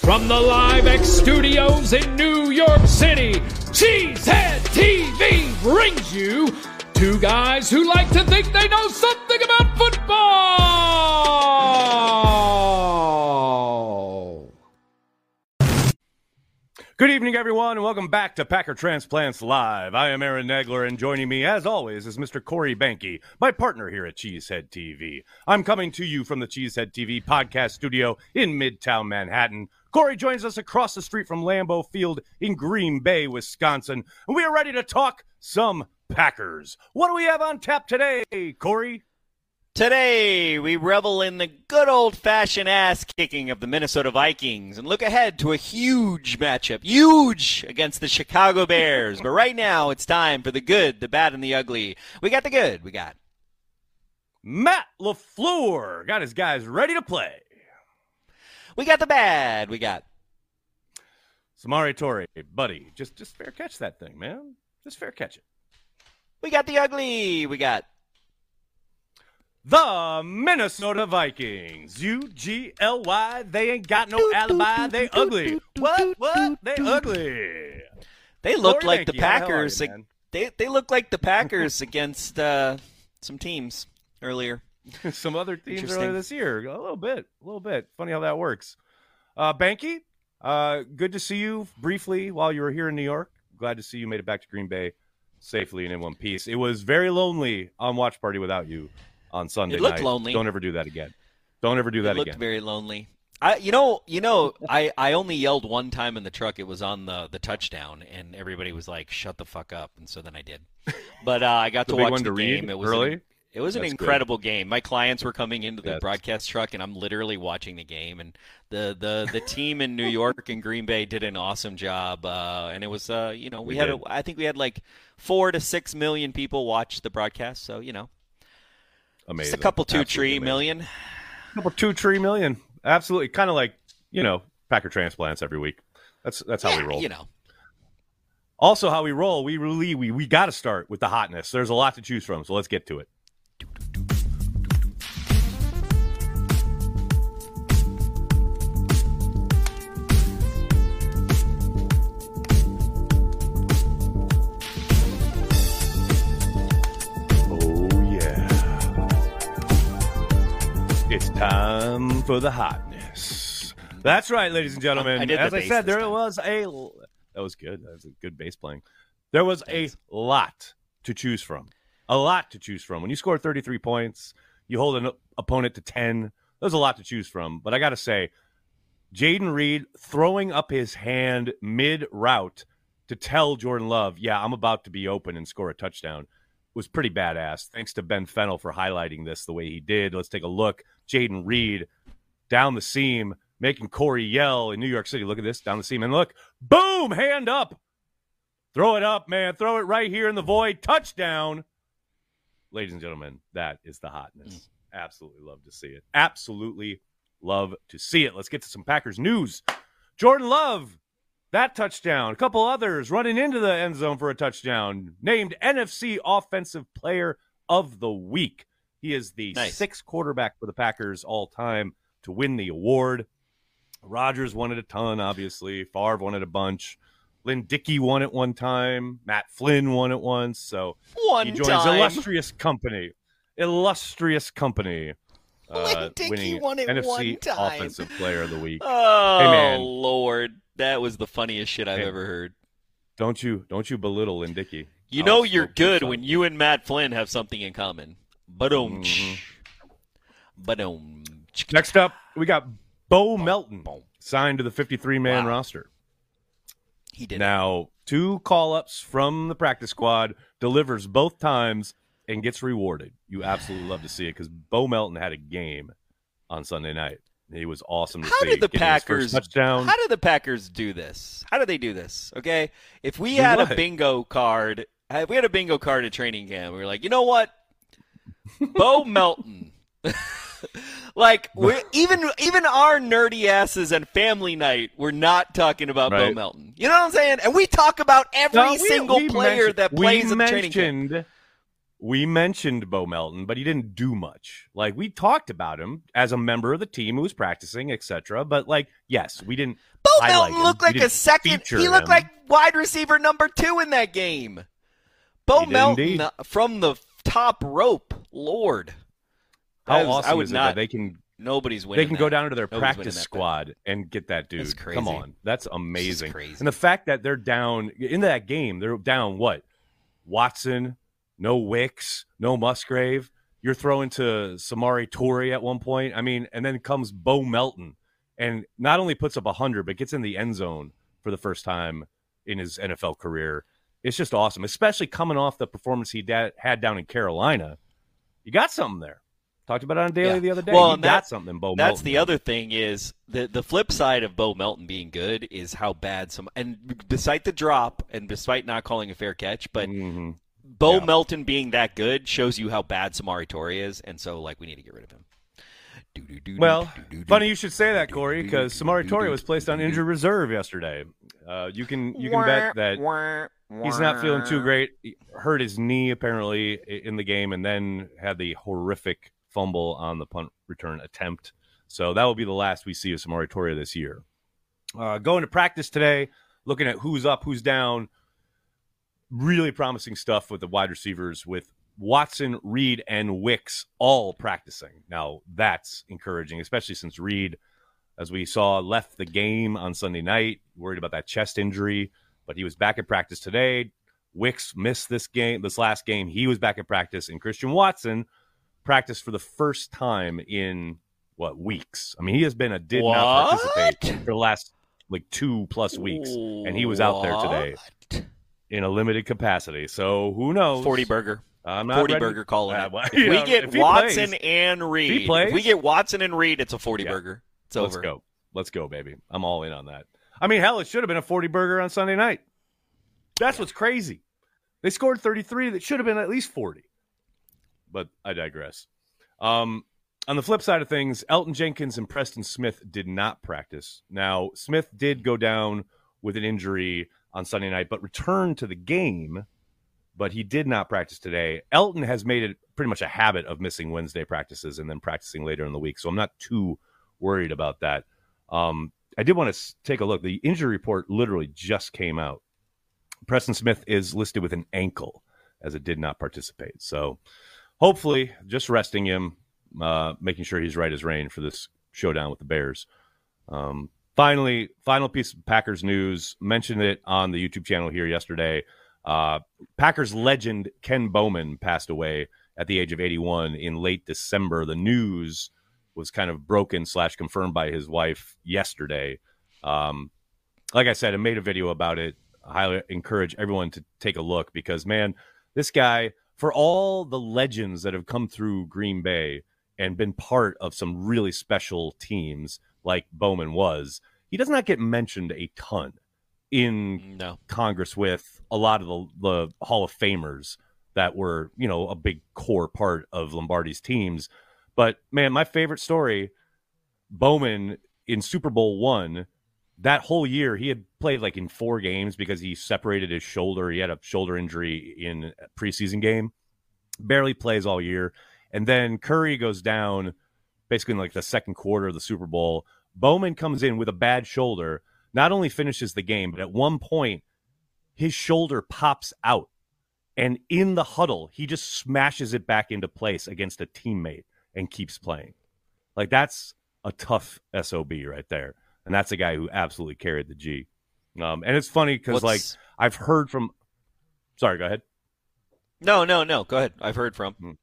From the LiveX studios in New York City, Cheesehead TV brings you two guys who like to think they know something about football. Good evening, everyone, and welcome back to Packer Transplants Live. I am Aaron Nagler, and joining me, as always, is Mr. Corey Banky, my partner here at Cheesehead TV. I'm coming to you from the Cheesehead TV podcast studio in Midtown Manhattan. Corey joins us across the street from Lambeau Field in Green Bay, Wisconsin, and we are ready to talk some Packers. What do we have on tap today, Corey? Today, we revel in the good old-fashioned ass-kicking of the Minnesota Vikings and look ahead to a huge matchup, huge, against the Chicago Bears. But right now, it's time for the good, the bad, and the ugly. We got the good. We got Matt LaFleur got his guys ready to play. We got the bad. We got Samori Toure, buddy, just fair catch that thing, man. Just fair catch it. We got the ugly. We got the Minnesota Vikings. U-G-L-Y. They ain't got no alibi. They ugly. What? They ugly. They look Corey like the Banky, how the hell are Packers. you, man? They look like the Packers against some teams earlier. Some other teams Interesting. earlier this year. A little bit. Funny how that works. Banky, good to see you briefly while you were here in New York. Glad to see you made it back to Green Bay safely and in one piece. It was very lonely on Watch Party without you on Sunday night. It looked lonely. Don't ever do that again. Don't ever do that It looked again. very lonely. I only yelled one time in the truck. It was on the touchdown, and everybody was like, "Shut the fuck up!" And so then I did. But I got The to big watch one the to game. read It was early? It was an That's incredible game. My clients were coming into the That's- broadcast truck, and I'm literally watching the game. And the team in New York and Green Bay did an awesome job. And it was I think we had like 4 to 6 million people watch the broadcast. So Amazing. just a couple Absolutely 2-3 amazing. million. Couple 2-3 million. Absolutely. Kind of like, Packer transplants every week. That's how we roll. Also, how we roll, we got to start with the hotness. There's a lot to choose from, so let's get to it. Oh, yeah. It's time for the hotness. That's right, ladies and gentlemen. I did the As I bass said, this there time. was that was good. That was a good bass playing. There was Thanks. a lot to choose from. A lot to choose from. When you score 33 points, you hold an opponent to 10. There's a lot to choose from. But I got to say, Jaden Reed throwing up his hand mid-route to tell Jordan Love, yeah, I'm about to be open and score a touchdown, was pretty badass. Thanks to Ben Fennell for highlighting this the way he did. Let's take a look. Jaden Reed down the seam, making Corey yell in New York City. Look at this, down the seam. And look, boom, hand up. Throw it up, man. Throw it right here in the void. Touchdown. Ladies and gentlemen, that is the hotness. Absolutely love to see it. Absolutely love to see it. Let's get to some Packers news. Jordan Love, that touchdown. A couple others running into the end zone for a touchdown. Named NFC Offensive Player of the Week. He is the sixth quarterback for the Packers all time to win the award. Rodgers won it a ton, obviously. Favre won it a bunch. Lynn Dickey won it one time. Matt Flynn won it once. So he joins illustrious company. Illustrious company. Lynn Dickey winning won it NFC one time. Offensive Player of the Week. Oh, Hey, man. Lord. That was the funniest shit I've ever heard. Don't you belittle Lynn Dickey. You know I'll you're smoke your good son. when you and Matt Flynn have something in common. Ba-dum. Ba-dum. Next up, we got Bo Melton signed to the 53-man roster. He did. Now, 2 call-ups from the practice squad, delivers both times, and gets rewarded. You absolutely love to see it because Bo Melton had a game on Sunday night. He was awesome to see. How did the Getting his first Packers touchdown. How did the Packers do this? How did they do this? Okay, if we had a what? bingo card, if we had a bingo card at training camp, we were like, you know what, Bo Melton. Like even our nerdy asses and family night, we're not talking about Bo Right. Melton. You know what I'm saying? And we talk about every No, single player that plays at the training camp. mentioned We mentioned Bo Melton, but he didn't do much. Like, we talked about him as a member of the team who was practicing, etc. But, like, yes, we didn't highlight Melton looked him. like We a didn't second. feature He looked him. like wide receiver number 2 in that game. Bo He did Melton indeed. from the top rope. Lord. How I awesome would is it not. that they can Nobody's winning. they can go down into their Nobody's winning practice that bet. squad and get that dude? That's crazy. Come on, that's amazing. crazy. And the fact that they're down in that game, they're down what? Watson, no Wicks, no Musgrave. You're throwing to Samori Toure at one point. I mean, and then comes Bo Melton and not only puts up 100, but gets in the end zone for the first time in his NFL career. It's just awesome, especially coming off the performance he had down in Carolina. You got something there. Talked about it on Daily the other day. Well, you got something, Bo Melton. That's the other thing is the flip side of Bo Melton being good is how bad and despite the drop and despite not calling a fair catch, but Bo Melton being that good shows you how bad Samori Toure is, and so like we need to get rid of him. Well, funny you should say that, Corey, because Samori Toure was placed on injured reserve yesterday. You can bet that he's not feeling too great. He hurt his knee apparently in the game, and then had the horrific fumble on the punt return attempt. So that will be the last we see of Samori Toure this year. Going to practice today, looking at who's up, who's down. Really promising stuff with the wide receivers with Watson, Reed, and Wicks all practicing. Now, that's encouraging, especially since Reed, as we saw, left the game on Sunday night, worried about that chest injury, but he was back at practice today. Wicks missed this last game. He was back at practice, and Christian Watson practiced for the first time in, weeks? I mean, he has been did not participate for the last, 2+ weeks, and he was out there today in a limited capacity. So, who knows? 40 burger. I'm not 40 ready. burger calling it. Well, If we get Watson plays, and Reed, plays, if we get Watson and Reed, it's a 40 burger. It's over. Let's go, baby. I'm all in on that. I mean, hell, it should have been a 40 burger on Sunday night. That's what's crazy. They scored 33. That should have been at least 40. But I digress. On the flip side of things, Elton Jenkins and Preston Smith did not practice. Now, Smith did go down with an injury on Sunday night, but returned to the game. But he did not practice today. Elton has made it pretty much a habit of missing Wednesday practices and then practicing later in the week. So I'm not too worried about that. I did want to take a look. The injury report literally just came out. Preston Smith is listed with an ankle as it did not participate. So hopefully just resting him, making sure he's right as rain for this showdown with the Bears. Finally, final piece of Packers news. Mentioned it on the YouTube channel here yesterday. Packers legend Ken Bowman passed away at the age of 81 in late December. The news was kind of broken / confirmed by his wife yesterday. Like I said, I made a video about it. I highly encourage everyone to take a look because, man, this guy, for all the legends that have come through Green Bay and been part of some really special teams like Bowman was, he does not get mentioned a ton in Congress with a lot of the Hall of Famers that were, a big core part of Lombardi's teams. But, man, my favorite story, Bowman in Super Bowl I, that whole year, he had played in 4 games because he separated his shoulder. He had a shoulder injury in a preseason game. Barely plays all year. And then Curry goes down basically in the second quarter of the Super Bowl. Bowman comes in with a bad shoulder, not only finishes the game, but at one point, his shoulder pops out. And in the huddle, he just smashes it back into place against a teammate and keeps playing. That's a tough SOB right there. And that's a guy who absolutely carried the G. And it's funny because, I've heard from... Sorry, go ahead. No. Go ahead. I've heard from...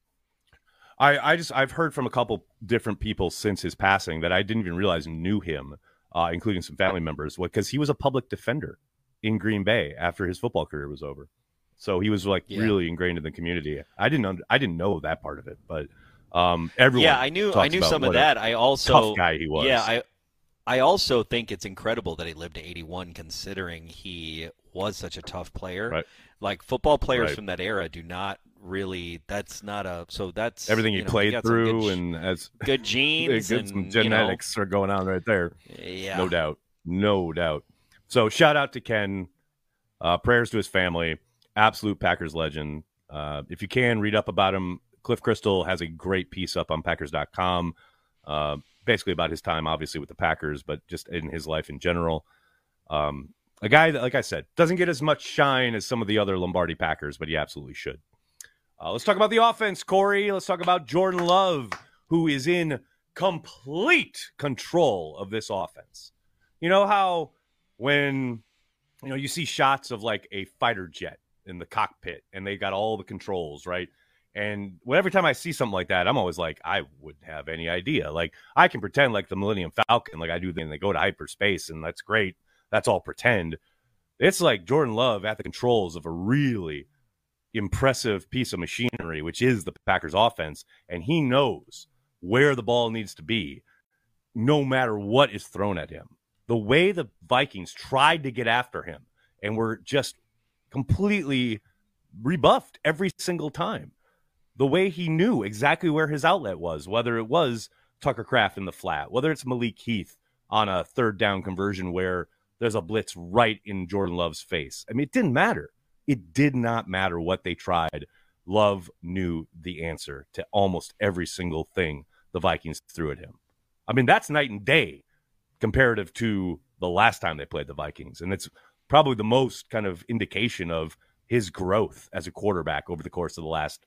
I've heard from a couple different people since his passing that I didn't even realize knew him, including some family members, because he was a public defender in Green Bay after his football career was over. So he was really ingrained in the community. I didn't know that part of it, but everyone. Yeah, I knew some of that. I also tough guy he was. Yeah, I also think it's incredible that he lived to 81, considering he was such a tough player. Right. Football players from that era do not really. That's not a. So that's everything he played through, and as good genes, and some genetics are going on right there. Yeah, no doubt. So shout out to Ken. Prayers to his family. Absolute Packers legend. If you can, read up about him. Cliff Crystal has a great piece up on Packers.com, basically about his time, obviously, with the Packers, but just in his life in general. A guy that, like I said, doesn't get as much shine as some of the other Lombardi Packers, but he absolutely should. Let's talk about the offense, Corey. Let's talk about Jordan Love, who is in complete control of this offense. You know how when you see shots of like a fighter jet in the cockpit and they got all the controls, right? And every time I see something like that, I'm always like, I wouldn't have any idea. Like, I can pretend like the Millennium Falcon, like I do, then they go to hyperspace, and that's great. That's all pretend. It's like Jordan Love at the controls of a really impressive piece of machinery, which is the Packers offense, and he knows where the ball needs to be no matter what is thrown at him. The way the Vikings tried to get after him and were just completely rebuffed every single time. The way he knew exactly where his outlet was, whether it was Tucker Kraft in the flat, whether it's Malik Heath on a third down conversion where there's a blitz right in Jordan Love's face. I mean, it didn't matter. It did not matter what they tried. Love knew the answer to almost every single thing the Vikings threw at him. I mean, that's night and day comparative to the last time they played the Vikings. And it's probably the most kind of indication of his growth as a quarterback over the course of the last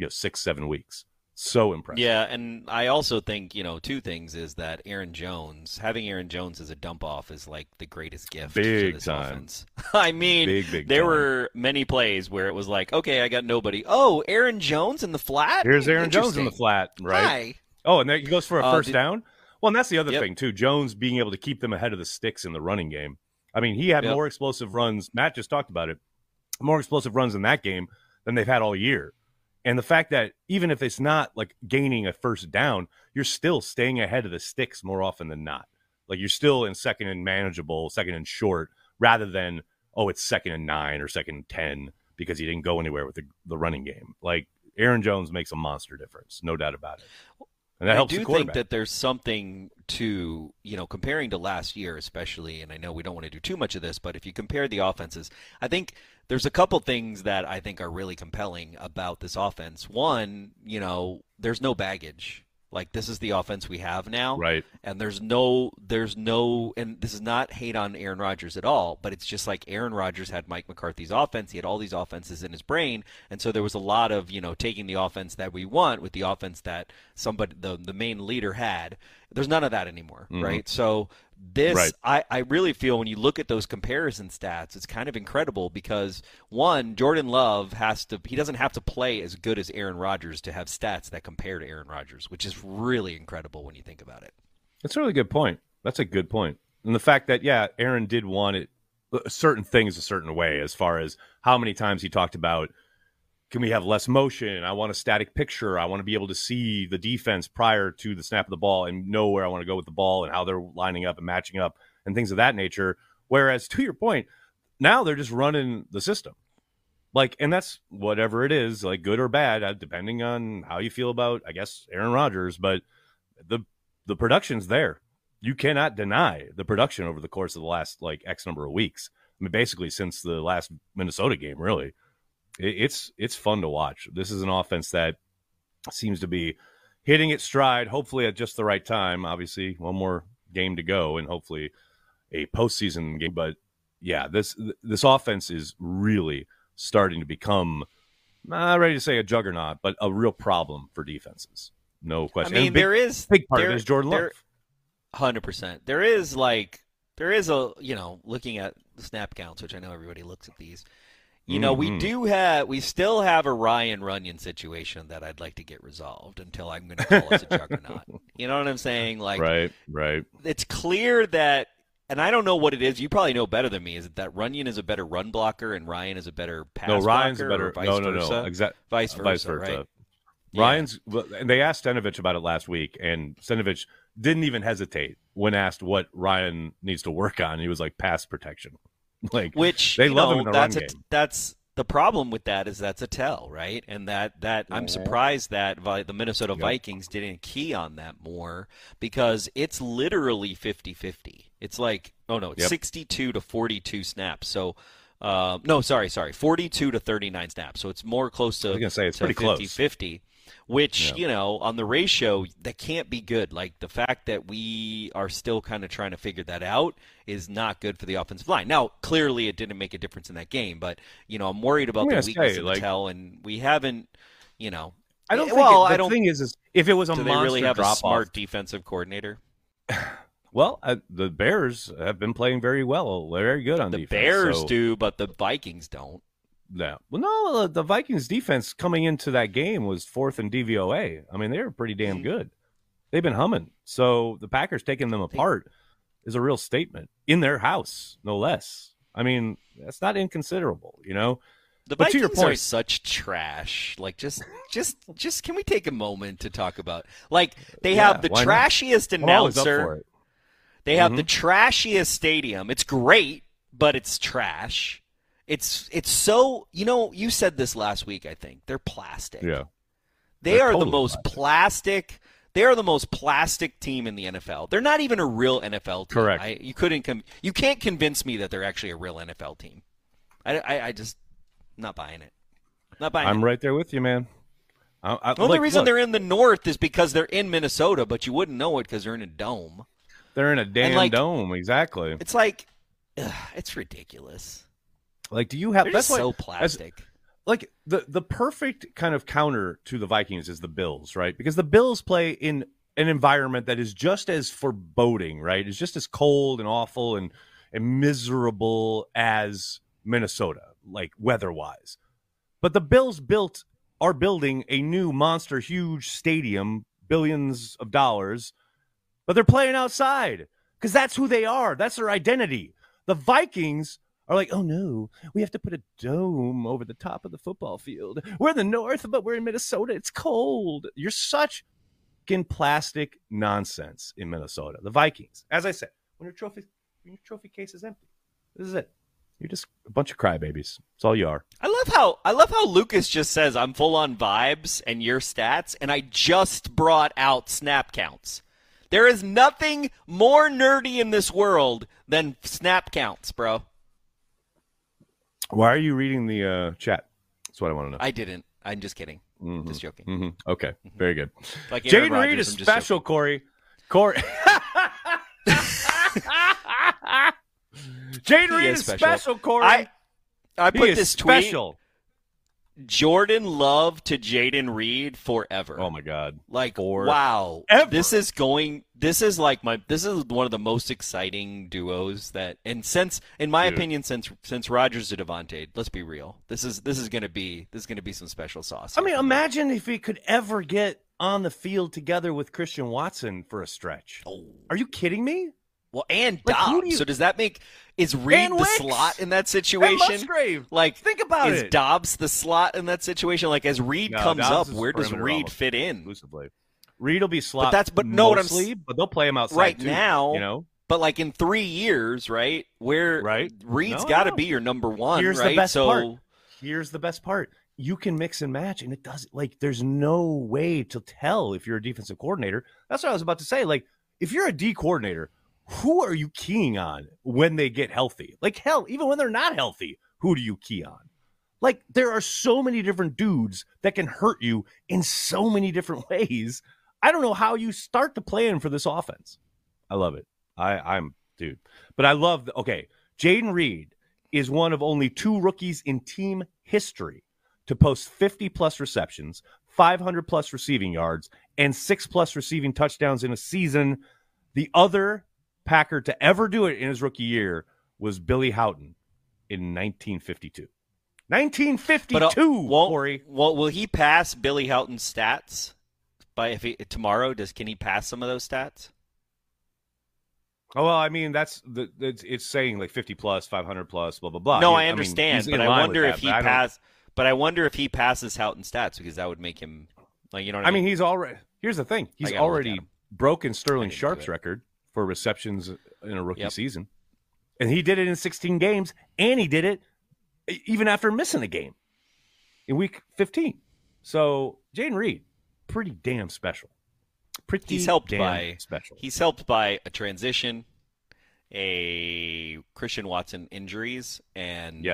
6-7 weeks. So impressive. Yeah, and I also think, two things is that having Aaron Jones as a dump off is like the greatest gift to this offense. I mean, big there time. were many plays where it was like, okay, I got nobody. Oh, Aaron Jones in the flat? Here's Aaron Jones in the flat, right? Hi. Oh, and there he goes for a first down? Well, and that's the other thing, too. Jones being able to keep them ahead of the sticks in the running game. I mean, he had more explosive runs. Matt just talked about it. More explosive runs in that game than they've had all year. And the fact that even if it's not like gaining a first down, you're still staying ahead of the sticks more often than not. Like you're still in second and manageable, second and short, rather than, it's 2nd and 9 or 2nd and 10 because he didn't go anywhere with the running game. Like Aaron Jones makes a monster difference, no doubt about it. And that helps the quarterback. I do think that there's something to, comparing to last year especially, and I know we don't want to do too much of this, but if you compare the offenses, I think there's a couple things that I think are really compelling about this offense. One, there's no baggage. Like, this is the offense we have now. Right. And there's no, and this is not hate on Aaron Rodgers at all, but it's just like Aaron Rodgers had Mike McCarthy's offense. He had all these offenses in his brain. And so there was a lot of, taking the offense that we want with the offense that the main leader had. There's none of that anymore, right? So this, right. I really feel when you look at those comparison stats, it's kind of incredible because, one, Jordan Love he doesn't have to play as good as Aaron Rodgers to have stats that compare to Aaron Rodgers, which is really incredible when you think about it. That's a really good point. That's a good point. And the fact that, Aaron did want it, certain things a certain way as far as how many times he talked about, can we have less motion? I want a static picture. I want to be able to see the defense prior to the snap of the ball and know where I want to go with the ball and how they're lining up and matching up and things of that nature. Whereas, to your point, now they're just running the system. Like, and that's whatever it is, like good or bad, depending on how you feel about, I guess, Aaron Rodgers. But the production's there. You cannot deny the production over the course of the last, X number of weeks. I mean, basically since the last Minnesota game, really. It's fun to watch. This is an offense that seems to be hitting its stride, hopefully at just the right time. Obviously, one more game to go and hopefully a postseason game. But, this offense is really starting to become, not ready to say a juggernaut, but a real problem for defenses. No question. I mean, big part of it is Jordan Love. 100%. There is a, looking at the snap counts, which I know everybody looks at these. We still have a Ryan Runyon situation that I'd like to get resolved until I'm going to call us a juggernaut. You know what I'm saying? Like, right. It's clear that, and I don't know what it is. You probably know better than me. Is it that Runyon is a better run blocker and Ryan is a better pass blocker? No, Ryan's a better. Vice versa? Exactly. Vice versa. Right? Ryan's. And they asked Stenavich about it last week, and Stenavich didn't even hesitate when asked what Ryan needs to work on. He was like, pass protection. Which they love him in the run game. That's the problem with that is that's a tell, right? And that I'm surprised that the Minnesota Vikings didn't key on that more because it's literally 50-50. It's like, 62 to 42 snaps. So, 42 to 39 snaps. So it's more close to, I was gonna say, it's pretty 50-50. which, on the ratio, that can't be good. Like, the fact that we are still kind of trying to figure that out is not good for the offensive line. Now, clearly it didn't make a difference in that game, but, I'm worried about the weakness in Patel, and we haven't, I don't think the thing is if it was a monster drop-off. Do they really have a smart defensive coordinator? Well, the Bears have been playing very well, very good on defense. The Bears do, but the Vikings don't. Yeah. Well, no, the Vikings defense coming into that game was fourth in DVOA. I mean, they were pretty damn good. They've been humming. So the Packers taking them apart is a real statement in their house, no less. I mean, that's not inconsiderable, The Vikings are such trash. Like, just can we take a moment to talk about? Like, they have the trashiest announcer. They have the trashiest stadium. It's great, but it's trash. It's so, you said this last week, I think. They're plastic. Yeah. They are the most plastic. They are the most plastic team in the NFL. They're not even a real NFL team. Correct. You can't convince me that they're actually a real NFL team. I just not buying it. I'm right there with you, man. The only reason they're in the North is because they're in Minnesota, but you wouldn't know it because they're in a dome. They're in a damn dome, exactly. It's like, it's ridiculous. Like, do you have? They're just so plastic. Like the perfect kind of counter to the Vikings is the Bills, right? Because the Bills play in an environment that is just as foreboding, right? It's just as cold and awful and miserable as Minnesota, like weather-wise. But the Bills are building a new monster, huge stadium, billions of dollars. But they're playing outside because that's who they are. That's their identity. The Vikings are like, oh, no, we have to put a dome over the top of the football field. We're in the North, but we're in Minnesota. It's cold. You're such plastic nonsense in Minnesota. The Vikings, as I said, when your trophy case is empty, this is it. You're just a bunch of crybabies. That's all you are. I love how Lucas just says I'm full on vibes and your stats, and I just brought out snap counts. There is nothing more nerdy in this world than snap counts, bro. Why are you reading the chat? That's what I want to know. I didn't. I'm just kidding. Just joking. Okay, very good. Like Jaden Reed is special, Corey. Jaden Reed is special, Corey. I put this tweet. Special. Jordan Love to Jaden Reed forever. Oh my God! Like, forever. Wow, this is one of the most exciting duos that, and in my opinion, since Rodgers to Devontae, let's be real, this is gonna be some special sauce. I mean, imagine if he could ever get on the field together with Christian Watson for a stretch. Oh. Are you kidding me? Well, and Dobbs. So does that is Reed the slot in that situation? And Musgrave. Like, think about it. Is Dobbs the slot in that situation? Like, as Reed comes Dobbs up, where does Reed fit in? Exclusively. Reed will be slot, but mostly, but they'll play him outside right too, now. But like in 3 years, right? Reed's got to be your number one. Here's right? the best part. Here's the best part. You can mix and match, and it does. Like, there's no way to tell if you're a defensive coordinator. That's what I was about to say. Like, if you're a D coordinator, who are you keying on when they get healthy? Like, hell, even when they're not healthy, who do you key on? Like, there are so many different dudes that can hurt you in so many different ways. I don't know how you start to plan for this offense. I love it. I'm dude. But I love, Jaden Reed is one of only 2 rookies in team history to post 50-plus receptions, 500-plus receiving yards, and 6-plus receiving touchdowns in a season. The other Packer to ever do it in his rookie year was Billy Houghton in 1952. 1952, Corey. Well, will he pass Billy Houghton's stats tomorrow? Can he pass some of those stats? Oh, well, I mean, it's saying like 50 plus, 500 plus, blah blah blah. No, I understand, but I wonder if he passes Houghton's stats, because that would make him, like, you know what I mean? He's already. Here's the thing: he's already broken Sterling Sharp's record for receptions in a rookie season. And he did it in 16 games, and he did it even after missing a game in week 15. So, Jaden Reed, pretty damn special. He's helped by a transition, a Christian Watson injuries, and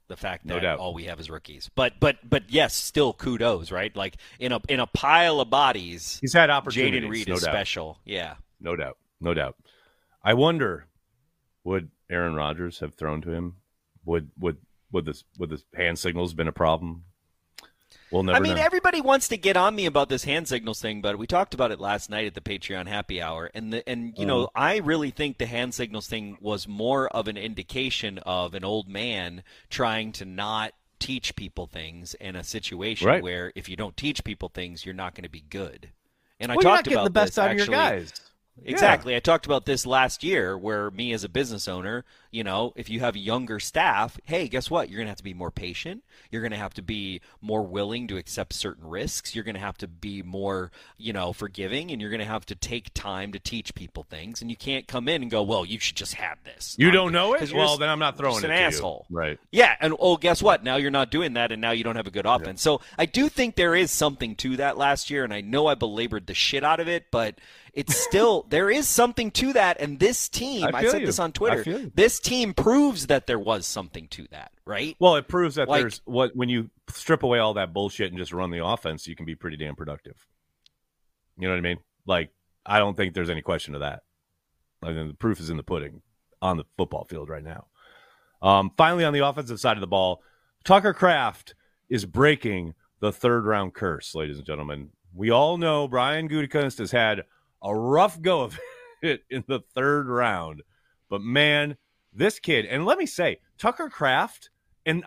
The fact No that doubt. all we have is rookies. But yes, still kudos, right? Like in a pile of bodies, He's had opportunities. Jaden Reed no is doubt. special. Yeah. No doubt. No doubt. I wonder, would Aaron Rodgers have thrown to him? Would the hand signals been a problem? We'll never know. Everybody wants to get on me about this hand signals thing, but we talked about it last night at the Patreon happy hour, and you know, I really think the hand signals thing was more of an indication of an old man trying to not teach people things in a situation Right. where if you don't teach people things, you're not going to be good. And Well, I you're not talked getting about the best this out of your actually. guys. Exactly. I talked about this last year where me as a business owner, you know, if you have younger staff, hey, guess what? You're going to have to be more patient. You're going to have to be more willing to accept certain risks. You're going to have to be more, you know, forgiving, and you're going to have to take time to teach people things. And you can't come in and go, well, you should just have this. You don't know 'Cause it? you're Well, just- then I'm not throwing just it an to asshole. you. Right. Yeah, and guess what? Now you're not doing that, and now you don't have a good offense. So I do think there is something to that last year, and I know I belabored the shit out of it, but it's still there is something to that. And this team, I feel said you. this on I Twitter, feel you. this team proves that there was something to that, right? Well, it proves that Like- there's when you strip away all that bullshit and just run the offense, you can be pretty damn productive. You know what I mean? Like, I don't think there's any question to that. I mean, the proof is in the pudding on the football field right now. Finally, on the offensive side of the ball, Tucker Kraft is breaking the third-round curse, ladies and gentlemen. We all know Brian Gutekunst has had a rough go of it in the third round. But, man, this kid, and let me say, Tucker Kraft, and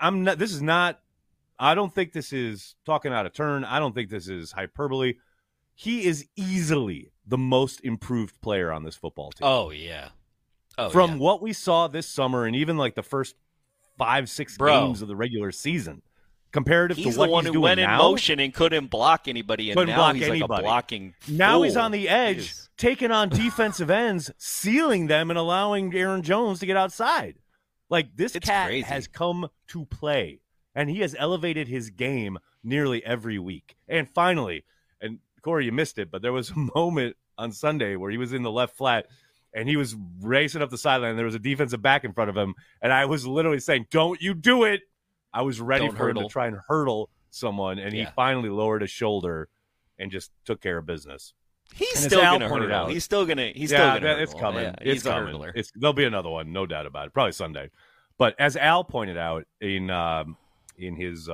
I don't think this is talking out of turn. I don't think this is hyperbole. He is easily the most improved player on this football team. Oh yeah. From what we saw this summer and even like the first 5-6 games of the regular season, comparative he's to what the one he's who doing went now, in motion and couldn't block anybody, and Couldn't now block he's anybody. like a blocking now he's fool. on the edge, Jeez. taking on defensive ends, sealing them, and allowing Aaron Jones to get outside. Like, this It's cat crazy. has come to play, and he has elevated his game nearly every week. And finally, and Corey, you missed it, but there was a moment on Sunday where he was in the left flat, and he was racing up the sideline. There was a defensive back in front of him, and I was literally saying, don't you do it. I was ready Don't for him hurdle. to try and hurdle someone, and he Yeah. finally lowered his shoulder and just took care of business. He's And as still Al going to pointed hurdle. out- He's still going to. He's still going to. It's coming. Yeah, it's he's a coming. hurdler. There'll be another one, no doubt about it. Probably Sunday. But as Al pointed out in his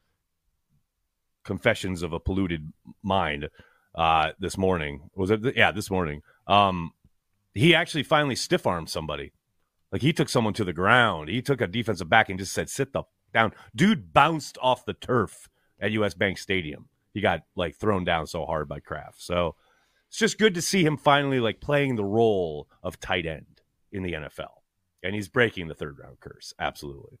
Confessions of a Polluted Mind this morning, this morning, he actually finally stiff-armed somebody. Like, he took someone to the ground. He took a defensive back and just said, sit the f- down. Dude bounced off the turf at U.S. Bank Stadium. He got, like, thrown down so hard by Kraft. So it's just good to see him finally, like, playing the role of tight end in the NFL. And he's breaking the third-round curse. Absolutely.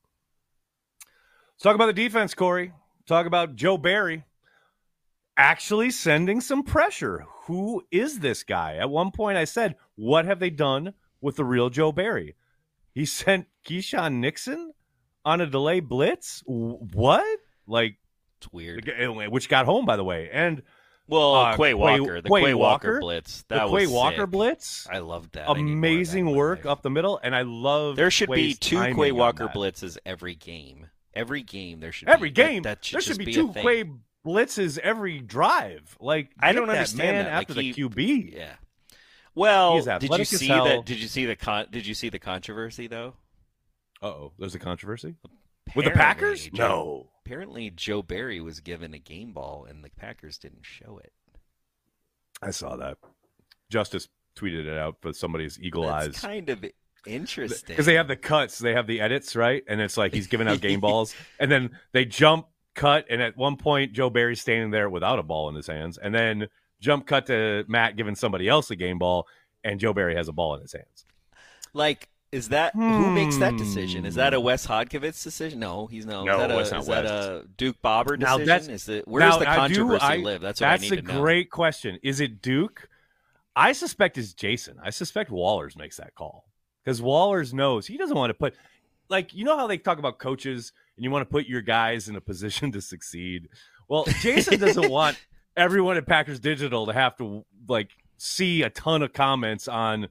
Let's talk about the defense, Corey. Talk about Joe Barry actually sending some pressure. Who is this guy? At one point I said, what have they done with the real Joe Barry? He sent Keyshawn Nixon on a delay blitz? What? Like, It's weird. which got home, by the way. And Well, Quay Walker, the Quay Walker blitz. That the was Quay Walker sick. blitz. I loved that. I need more of that Amazing in my work life. up the middle, and I love There should be Quay's 2 timing Quay on Walker that. blitzes every game. Every game there should Every be. game. That There should just be a 2 thing. Quay blitzes every drive. Like, I get don't that understand man that. after Like, the QB. Yeah. Well, He's did you athletic as see hell. that? Did you see the controversy though? Uh-oh, there's a controversy with the Packers. No, Apparently, Joe Barry was given a game ball, and the Packers didn't show it. I saw that. Justice tweeted it out, but somebody's eagle That's eyes. kind of interesting Because they have the cuts, they have the edits, right? And it's like he's giving out game balls, and then they jump cut, and at one point Joe Barry's standing there without a ball in his hands, and then jump cut to Matt giving somebody else a game ball, and Joe Barry has a ball in his hands. Like, is that who makes that decision? Is that a Wes Hodkiewicz decision? No, he's no. No, is it's not that Wes. a Duke Bobber Now, decision? that's- Is it where's the Now, controversy live? That's what I need to know. That's a great question. Is it Duke? I suspect it's Jason. I suspect Wallers makes that call because Wallers knows he doesn't want to put, like, you know how they talk about coaches and you want to put your guys in a position to succeed. Well, Jason doesn't want everyone at Packers Digital to have to, like, see a ton of comments on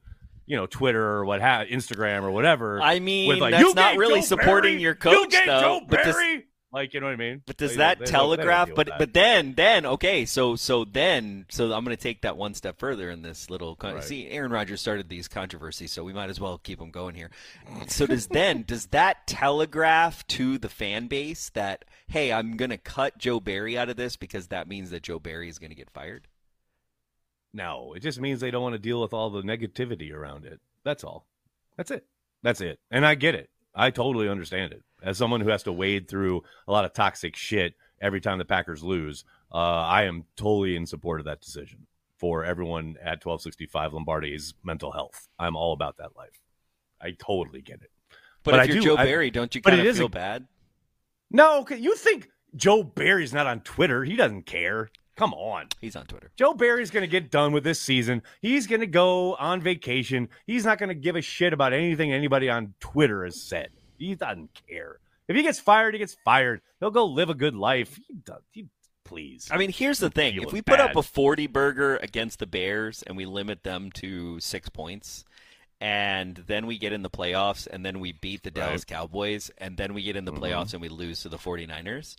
Twitter or Instagram or whatever. I mean, with, like, that's not really supporting your coach, you gave though. Joe Barry. Like, you know what I mean? But does Like, that telegraph? they don't deal with that. But then okay, so I'm going to take that one step further in this little. Right. See, Aaron Rodgers started these controversies, so we might as well keep them going here. So does that telegraph to the fan base that, hey, I'm going to cut Joe Barry out of this because that means that Joe Barry is going to get fired? No, it just means they don't want to deal with all the negativity around it. That's all. That's it. And I get it. I totally understand it. As someone who has to wade through a lot of toxic shit every time the Packers lose, I am totally in support of that decision for everyone at 1265 Lombardi's mental health. I'm all about that life. I totally get it. But if you're Joe Barry, don't you kind of feel bad? No, you think Joe Barry's not on Twitter. He doesn't care. Come on. He's on Twitter. Joe Barry's going to get done with this season. He's going to go on vacation. He's not going to give a shit about anything anybody on Twitter has said. He doesn't care. If he gets fired, he gets fired. He'll go live a good life. Please. I mean, here's the thing. If we put up a 40 burger against the Bears and we limit them to 6 points, and then we get in the playoffs, and then we beat the Dallas Cowboys, and then we get in the playoffs and we lose to the 49ers,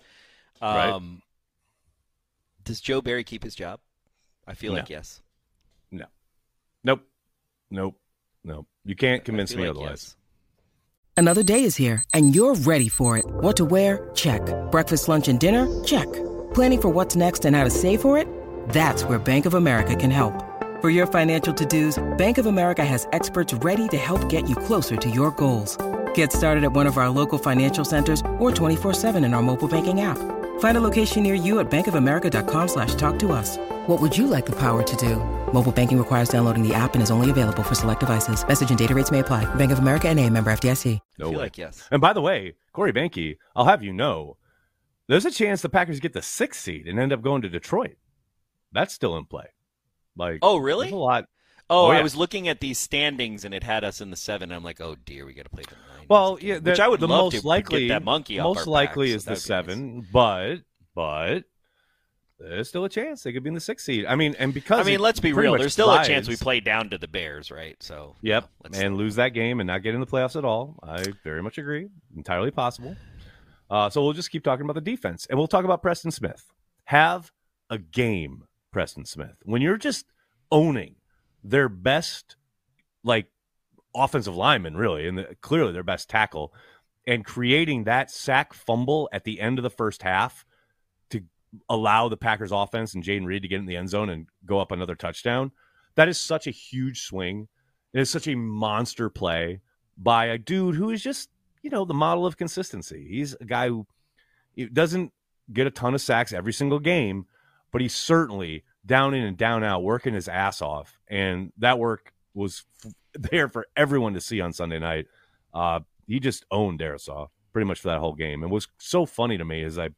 does Joe Barry keep his job? I feel like yes. No. Nope. You can't convince me otherwise. Yes. Another day is here, and you're ready for it. What to wear? Check. Breakfast, lunch, and dinner? Check. Planning for what's next and how to save for it? That's where Bank of America can help. For your financial to-dos, Bank of America has experts ready to help get you closer to your goals. Get started at one of our local financial centers or 24/7 in our mobile banking app. Find a location near you at bankofamerica.com/talktous. What would you like the power to do? Mobile banking requires downloading the app and is only available for select devices. Message and data rates may apply. Bank of America NA, member FDIC. No I feel way. like yes. And by the way, Corey Banke, I'll have you know, there's a chance the Packers get the 6th seed and end up going to Detroit. That's still in play. Like, oh, really? There's a lot. Oh, yeah. I was looking at these standings and it had us in the 7. And I'm like, oh dear, we got to play the 9. Well, yeah, which I would the love most to likely, get that monkey off most our likely backs, is so the 7, but there's still a chance they could be in the 6th seed. I mean, and because let's be real. There's still a chance we play down to the Bears, right? So yep, and lose that game and not get in the playoffs at all. I very much agree. Entirely possible. So we'll just keep talking about the defense, and we'll talk about Preston Smith. Have a game, Preston Smith. When you're just owning their best, like, offensive lineman, really, and clearly their best tackle, and creating that sack fumble at the end of the first half to allow the Packers offense and Jayden Reed to get in the end zone and go up another touchdown, that is such a huge swing. It is such a monster play by a dude who is just, the model of consistency. He's a guy who doesn't get a ton of sacks every single game, but he's certainly down in and down out working his ass off. And that work was there for everyone to see on Sunday night. He just owned Darisaw pretty much for that whole game. And what's so funny to me is they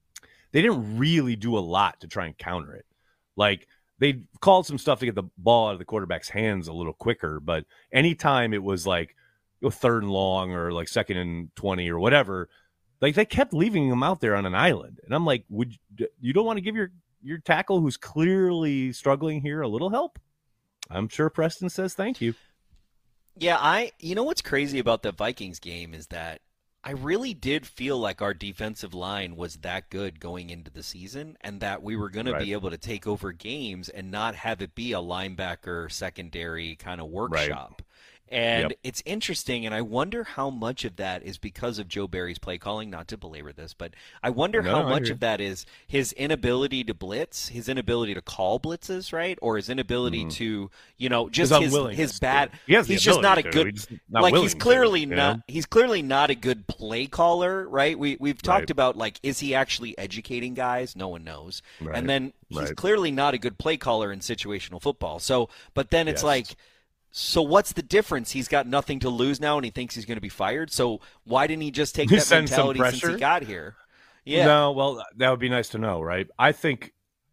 didn't really do a lot to try and counter it. Like, they called some stuff to get the ball out of the quarterback's hands a little quicker, but anytime it was like 3rd and long or like 2nd and 20 or whatever, like, they kept leaving him out there on an island. And I'm like, you don't want to give your tackle, who's clearly struggling here, a little help? I'm sure Preston says thank you. Yeah, you know what's crazy about the Vikings game is that I really did feel like our defensive line was that good going into the season, and that we were going to be able to take over games and not have it be a linebacker secondary kind of workshop. Right. And it's interesting, and I wonder how much of that is because of Joe Barry's play calling, not to belabor this, but I wonder how much of that is his inability to blitz, his inability to call blitzes, right? Or his inability to, just his bad. He's just not a good, he's clearly not a good play caller, right? We've talked about, like, is he actually educating guys? No one knows. Right. And then he's clearly not a good play caller in situational football. So, but then it's like, so what's the difference? He's got nothing to lose now, and he thinks he's going to be fired. So why didn't he just take that mentality since he got here? Yeah. No, well, that would be nice to know, right? I think,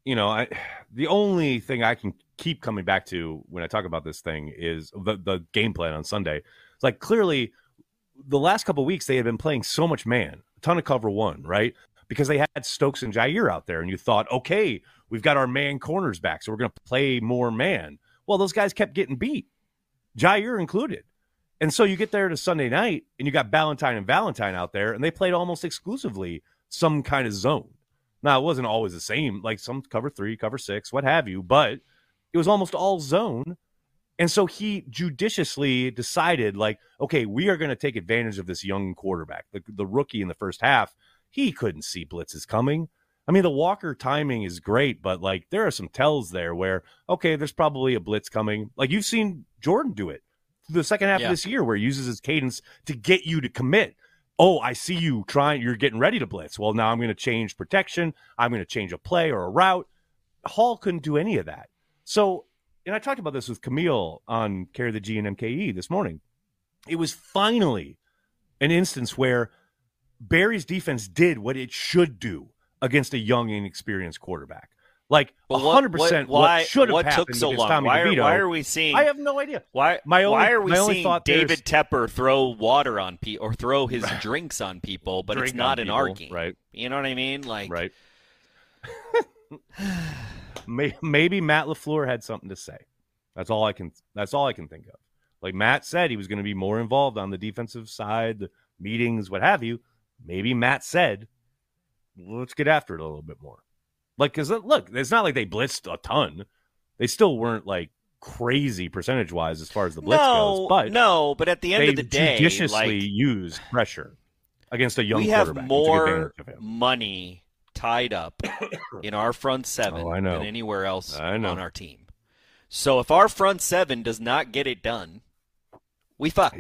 the only thing I can keep coming back to when I talk about this thing is the game plan on Sunday. It's like, clearly the last couple of weeks they had been playing so much man, a ton of cover one, right? Because they had Stokes and Jair out there, and you thought, okay, we've got our man corners back, so we're going to play more man. Well, those guys kept getting beat. Jair included. And so you get there to Sunday night, and you got Ballantyne and Valentine out there, and they played almost exclusively some kind of zone. Now, it wasn't always the same, like some cover 3, cover 6, what have you, but it was almost all zone. And so he judiciously decided, like, okay, we are going to take advantage of this young quarterback. The rookie in the first half, he couldn't see blitzes coming. I mean, the Walker timing is great, but, like, there are some tells there where, okay, there's probably a blitz coming. Like, you've seen Jordan do it the second half of this year where he uses his cadence to get you to commit. Oh, I see you trying. You're getting ready to blitz. Well, now I'm going to change protection. I'm going to change a play or a route. Hall couldn't do any of that. So, and I talked about this with Camille on Carry the G and MKE this morning. It was finally an instance where Barry's defense did what it should do against a young, inexperienced quarterback. Like 100% what should have happened took so against long? Tommy DeVito. Why are we seeing? I have no idea. Why are we seeing David Tepper throw water on people or throw his drinks on people, but it's not in our game? Right. You know what I mean? Like, right. Maybe Matt LaFleur had something to say. That's all I can think of. Like Matt said, he was going to be more involved on the defensive side, the meetings, what have you. Maybe Matt said, let's get after it a little bit more. Like, because look, it's not like they blitzed a ton. They still weren't like crazy percentage-wise as far as the blitz goes. But at the end of the day, judiciously used pressure against a young quarterback. We have more money tied up in our front seven than anywhere else on our team. So if our front seven does not get it done, we fucked.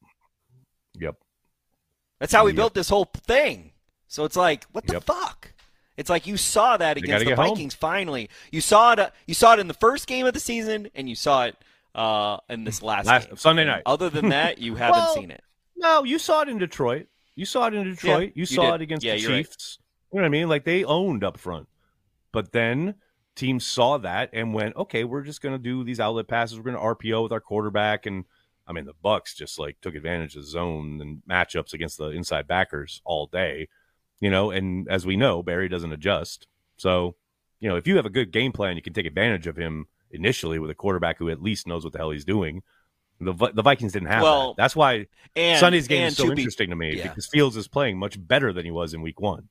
Yep. That's how we built this whole thing. So it's like, what the fuck? It's like you saw that against the Vikings. Finally, you saw it. You saw it in the first game of the season, and you saw it in this last game. Sunday night. Other than that, you haven't seen it. No, you saw it in Detroit. You saw it against the Chiefs. Right. You know what I mean? Like they owned up front, but then teams saw that and went, "Okay, we're just going to do these outlet passes. We're going to RPO with our quarterback." And I mean, the Bucs just like took advantage of zone and matchups against the inside backers all day. You know, and as we know, Barry doesn't adjust. So, you know, if you have a good game plan, you can take advantage of him initially with a quarterback who at least knows what the hell he's doing. The Vikings didn't have that. That's why Sunday's game is so interesting to me because Fields is playing much better than he was in week 1.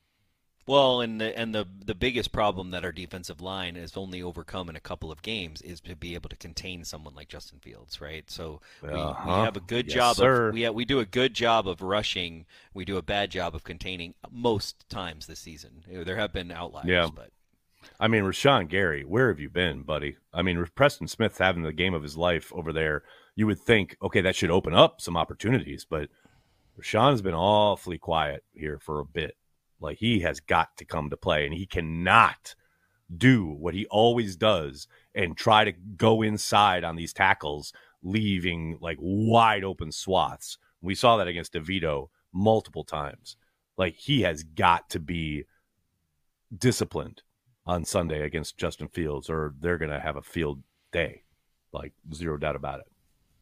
Well, and the biggest problem that our defensive line has only overcome in a couple of games is to be able to contain someone like Justin Fields, right? So we have a good job. We do a good job of rushing. We do a bad job of containing most times this season. There have been outliers, but I mean, Rashawn Gary, where have you been, buddy? I mean, Preston Smith having the game of his life over there. You would think, okay, that should open up some opportunities, but Rashawn's been awfully quiet here for a bit. Like, he has got to come to play, and he cannot do what he always does and try to go inside on these tackles, leaving, like, wide open swaths. We saw that against DeVito multiple times. Like, he has got to be disciplined on Sunday against Justin Fields, or they're going to have a field day. Like, zero doubt about it.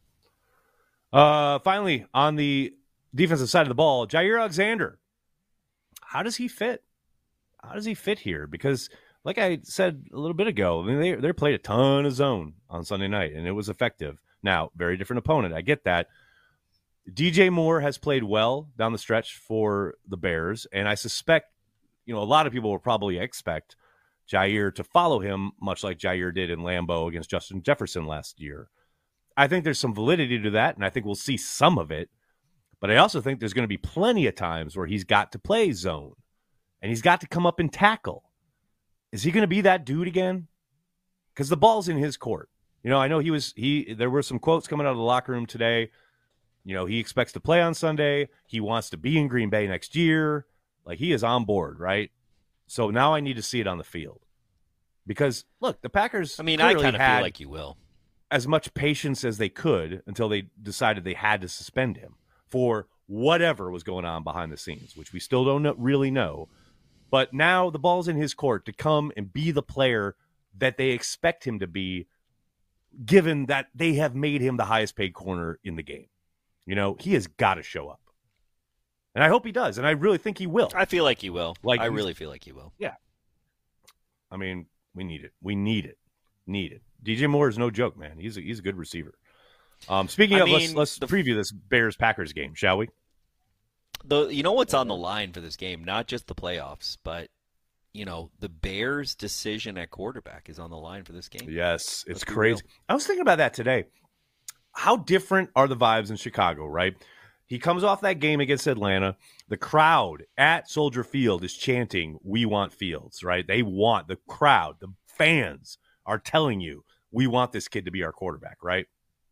Finally, on the defensive side of the ball, Jair Alexander. How does he fit? How does he fit here? Because, like I said a little bit ago, I mean, they played a ton of zone on Sunday night, and it was effective. Now, very different opponent. I get that. DJ Moore has played well down the stretch for the Bears, and I suspect, you know, a lot of people will probably expect Jair to follow him, much like Jair did in Lambeau against Justin Jefferson last year. I think there's some validity to that, and I think we'll see some of it. But I also think there's going to be plenty of times where he's got to play zone and he's got to come up and tackle. Is he going to be that dude again? Because the ball's in his court. You know, I know there were some quotes coming out of the locker room today. You know, he expects to play on Sunday. He wants to be in Green Bay next year. Like, he is on board, right? So now I need to see it on the field. Because, look, the Packers, I mean, I kind of feel like you will. As much patience as they could until they decided they had to suspend him for whatever was going on behind the scenes, which we still don't really know. But now the ball's in his court to come and be the player that they expect him to be, given that they have made him the highest paid corner in the game. You know, he has got to show up. And I hope he does, and I really think he will. I feel like he will. I really feel like he will. Yeah. I mean, we need it. We need it. Need it. DJ Moore is no joke, man. He's a good receiver. Speaking of, let's preview this Bears-Packers game, shall we? You know what's on the line for this game? Not just the playoffs, but the Bears' decision at quarterback is on the line for this game. Yes, it's crazy. I was thinking about that today. How different are the vibes in Chicago, right? He comes off that game against Atlanta. The crowd at Soldier Field is chanting, "We want Fields," right? The crowd, the fans are telling you, "We want this kid to be our quarterback," right?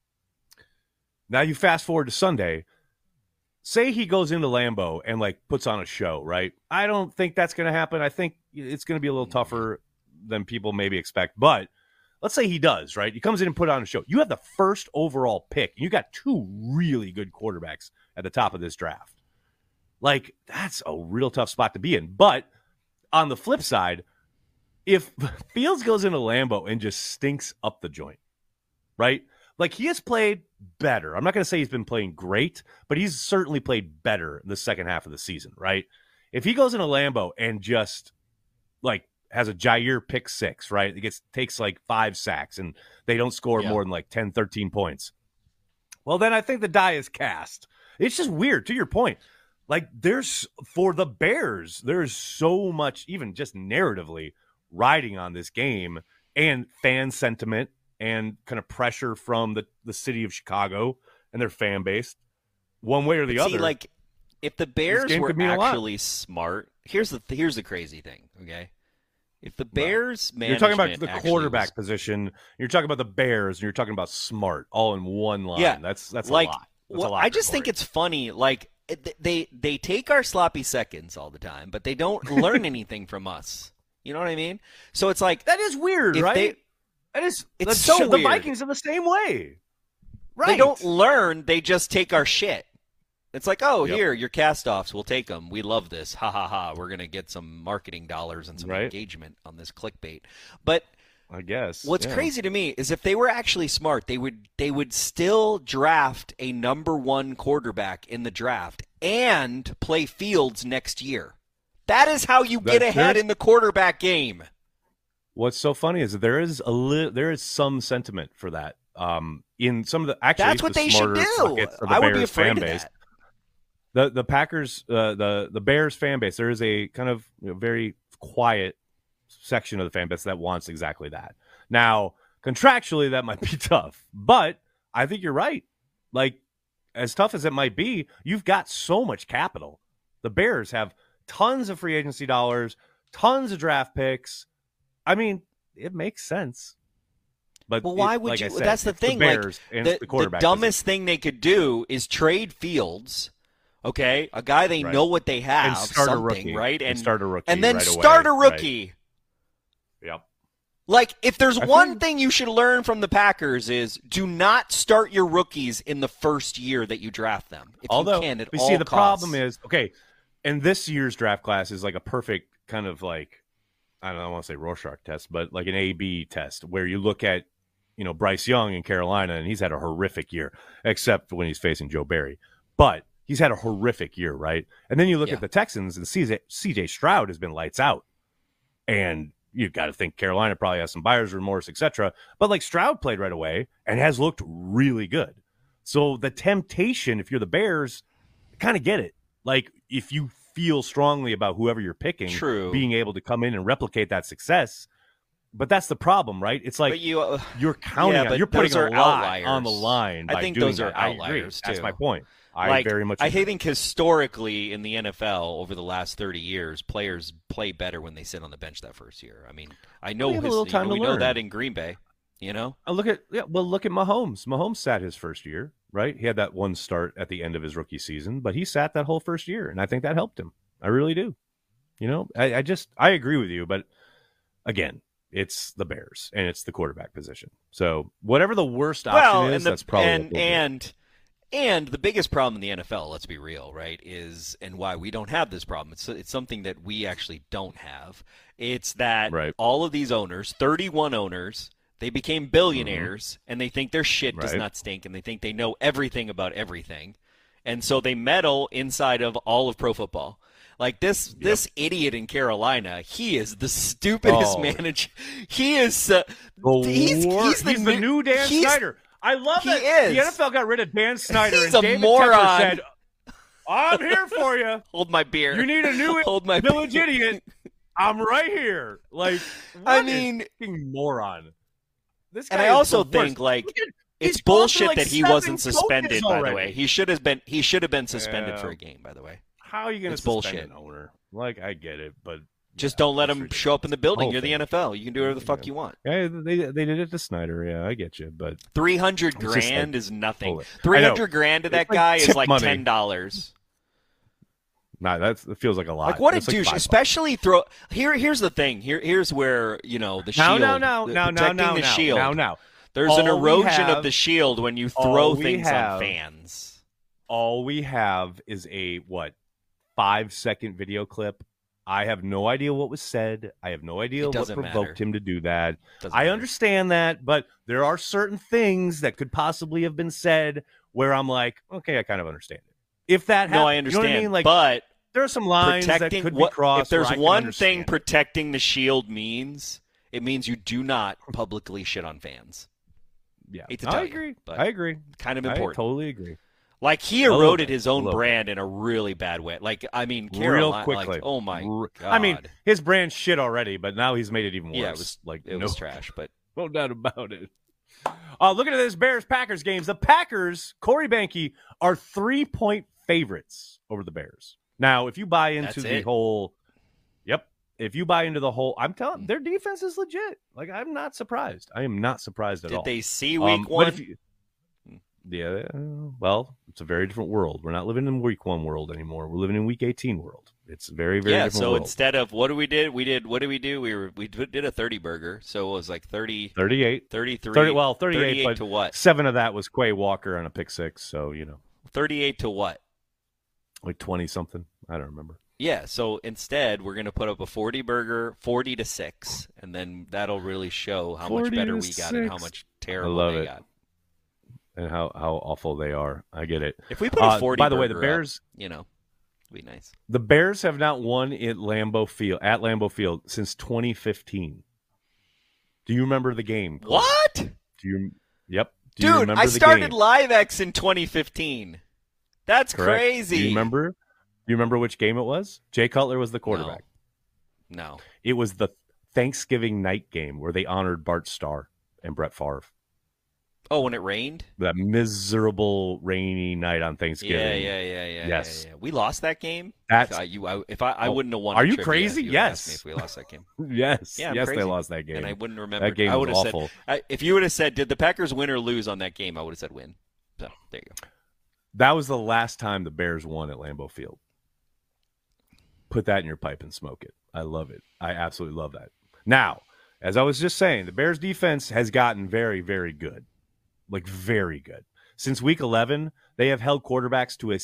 Now you fast forward to Sunday. Say he goes into Lambeau and puts on a show, right? I don't think that's going to happen. I think it's going to be a little tougher than people maybe expect. But let's say he does, right? He comes in and put on a show. You have the first overall pick. You got two really good quarterbacks at the top of this draft. That's a real tough spot to be in. But on the flip side, if Fields goes into Lambeau and just stinks up the joint, right? He has played better. I'm not going to say he's been playing great, but he's certainly played better in the second half of the season, right? If he goes into Lambeau and just has a Jair pick six, right? He takes 5 sacks and they don't score more than 10, 13 points. Well, then I think the die is cast. It's just weird, to your point. For the Bears, there's so much, even just narratively, riding on this game and fan sentiment and kind of pressure from the city of Chicago and their fan base, one way or the other. If the Bears were actually smart, here's the crazy thing, okay? If the Bears management, you're talking about the quarterback position, you're talking about the Bears, and you're talking about smart, all in one line. Yeah, that's a lot. I just think it's funny. They take our sloppy seconds all the time, but they don't learn anything from us. You know what I mean? So it's that is weird, right? It's so weird. The Vikings are the same way. Right. They don't learn. They just take our shit. It's here, your cast-offs. We'll take them. We love this. Ha, ha, ha. We're going to get some marketing dollars and some engagement on this clickbait. But I guess what's crazy to me is if they were actually smart, they would still draft a number 1 quarterback in the draft and play Fields next year. That is how you get ahead in the quarterback game. What's so funny is that there is some sentiment for that. In some of the that's what they should do. I would be afraid of that. The Packers, the Bears fan base, there is a kind of very quiet section of the fan base that wants exactly that. Now, contractually, that might be tough, but I think you're right. As tough as it might be, you've got so much capital. The Bears have tons of free agency dollars, tons of draft picks. I mean, it makes sense. But why would you? That's the thing. The dumbest thing they could do is trade Fields, okay, a guy they know what they have, and start a rookie, right? And start a rookie, and then right start away, a rookie. Right. Yep. If there's one thing you should learn from the Packers is do not start your rookies in the first year that you draft them. If you can, at all costs. The problem is and this year's draft class is a perfect kind of I don't want to say Rorschach test, but an A/B test where you look at, Bryce Young in Carolina, and he's had a horrific year, except when he's facing Joe Barry. But he's had a horrific year, right? And then you look at the Texans, and C.J. Stroud has been lights out. And you've got to think Carolina probably has some buyer's remorse, etc. But Stroud played right away and has looked really good. So the temptation, if you're the Bears, kind of get it. If you feel strongly about whoever you're picking, being able to come in and replicate that success. But that's the problem, right? It's you're counting on, you're putting a lot on the line. I think those are outliers, too. That's my point. I very much agree. I think historically in the NFL over the last 30 years, players play better when they sit on the bench that first year. I mean, I know we know that in Green Bay, Look at Mahomes. Mahomes sat his first year, right? He had that one start at the end of his rookie season, but he sat that whole first year, and I think that helped him. I really do. I agree with you, but again, it's the Bears and it's the quarterback position. So whatever the worst option is, that's probably and the biggest problem in the NFL, let's be real, right, is and why we don't have this problem. It's something that we actually don't have. It's that all of these owners, 31 owners, they became billionaires, and they think their shit does not stink, and they think they know everything about everything. And so they meddle inside of all of pro football. This idiot in Carolina, he is the stupidest manager. He is he's the new Dan Snyder. I love He that is. the NFL got rid of Dan Snyder He's and a David moron. Tepper said, I'm here for you. Hold my beer. You need a new Hold my village idiot. I'm right here. Like, I what mean, a fucking moron. This guy and I is also the worst. think like Look at- it's he's gone bullshit through, like, that he 7 wasn't suspended. coaches By the already. way, he should have been suspended Yeah. for a game. By the way, How are you going to It's suspend bullshit. an owner? Like, I get it, but just yeah, don't let it's him ridiculous. show up in the building. Whole You're the thing. NFL. You can do whatever the fuck you want. Yeah, they did it to Snyder. Yeah, I get you, but 300 It's just grand like- is nothing. I know. 300 grand to that It's like guy is tip like money. $10. nah, it feels like a lot. Like what a It's like douche! $5. Especially throw. Here's the thing. Here's where the No, shield. no, the shield. no. There's an All we erosion have- of the shield when you all throw we things have- on fans. All we have is a 5-second video clip. I have no idea what was said. I have no idea It what doesn't provoked matter. him to do that. Doesn't I matter. understand that, but there are certain things that could possibly have been said where I'm like, okay, I kind of understand it. If that happened, No, I understand. You know what I mean? Like, but there are some lines that protecting could be crossed. if there's where I can one understand thing it. protecting the shield means, it means you do not publicly shit on fans. Yeah, Hate to tell I you, agree. but I agree. Kind of I important. totally agree. Like he little eroded bit, his own a little brand in a really bad way. Like I mean, Real Carolina, quickly. like, oh my god. I mean, his brand shit already, but now he's made it even worse. yeah, it was like it was trash, but no doubt about it. Looking at this Bears-Packers games, the Packers, Corey Banke, are 3-point favorites over the Bears. Now, if you buy into That's the it? whole, if you buy into the whole, I'm telling, their defense is legit. Like, I'm not surprised. I am not surprised at did all. they see week But one? if you, yeah, well, it's a very different world. We're not living in week 1 world anymore. We're living in week 18 world. It's a very, very yeah, different so world. instead of what did what did we do? We did a 30 burger, so it was like 30, 38. 33, 38 but to what? 7 of that was Quay Walker on a pick 6, so, 38 to what? like 20-something. I don't remember. Yeah, so instead we're going to put up a 40 burger, 40 to 6, and then that'll really show how much 40 better to we got and how 6. much terrible love they it. got. And how awful they are. I get it. If we put a 40 by the way, the burger Bears up, it'd be nice. the Bears have not won at Lambeau Field since 2015. Do you remember the game? Corey? What? Do you Yep. Do you Dude, remember I the started game? LiveX in 2015. That's Correct. crazy. Do you remember? Do you remember which game it was? Jay Cutler was the quarterback. No. It was the Thanksgiving night game where they honored Bart Starr and Brett Favre. Oh, when it rained? That miserable rainy night on Thanksgiving. Yeah. Yes. We lost that game. That's I wouldn't have won. Are the you trivia crazy? if you had asked Yes. me if we lost that game. yes. Yeah, I'm yes, they crazy. lost that game. And I wouldn't remember. That game I was would have awful. said if you would have said, "Did the Packers win or lose on that game?" I would have said win. So there you go. That was the last time the Bears won at Lambeau Field. Put that in your pipe and smoke it. I love it. I absolutely love that. Now, as I was just saying, the Bears defense has gotten very, very good. Like, very good. Since week 11, they have held quarterbacks to a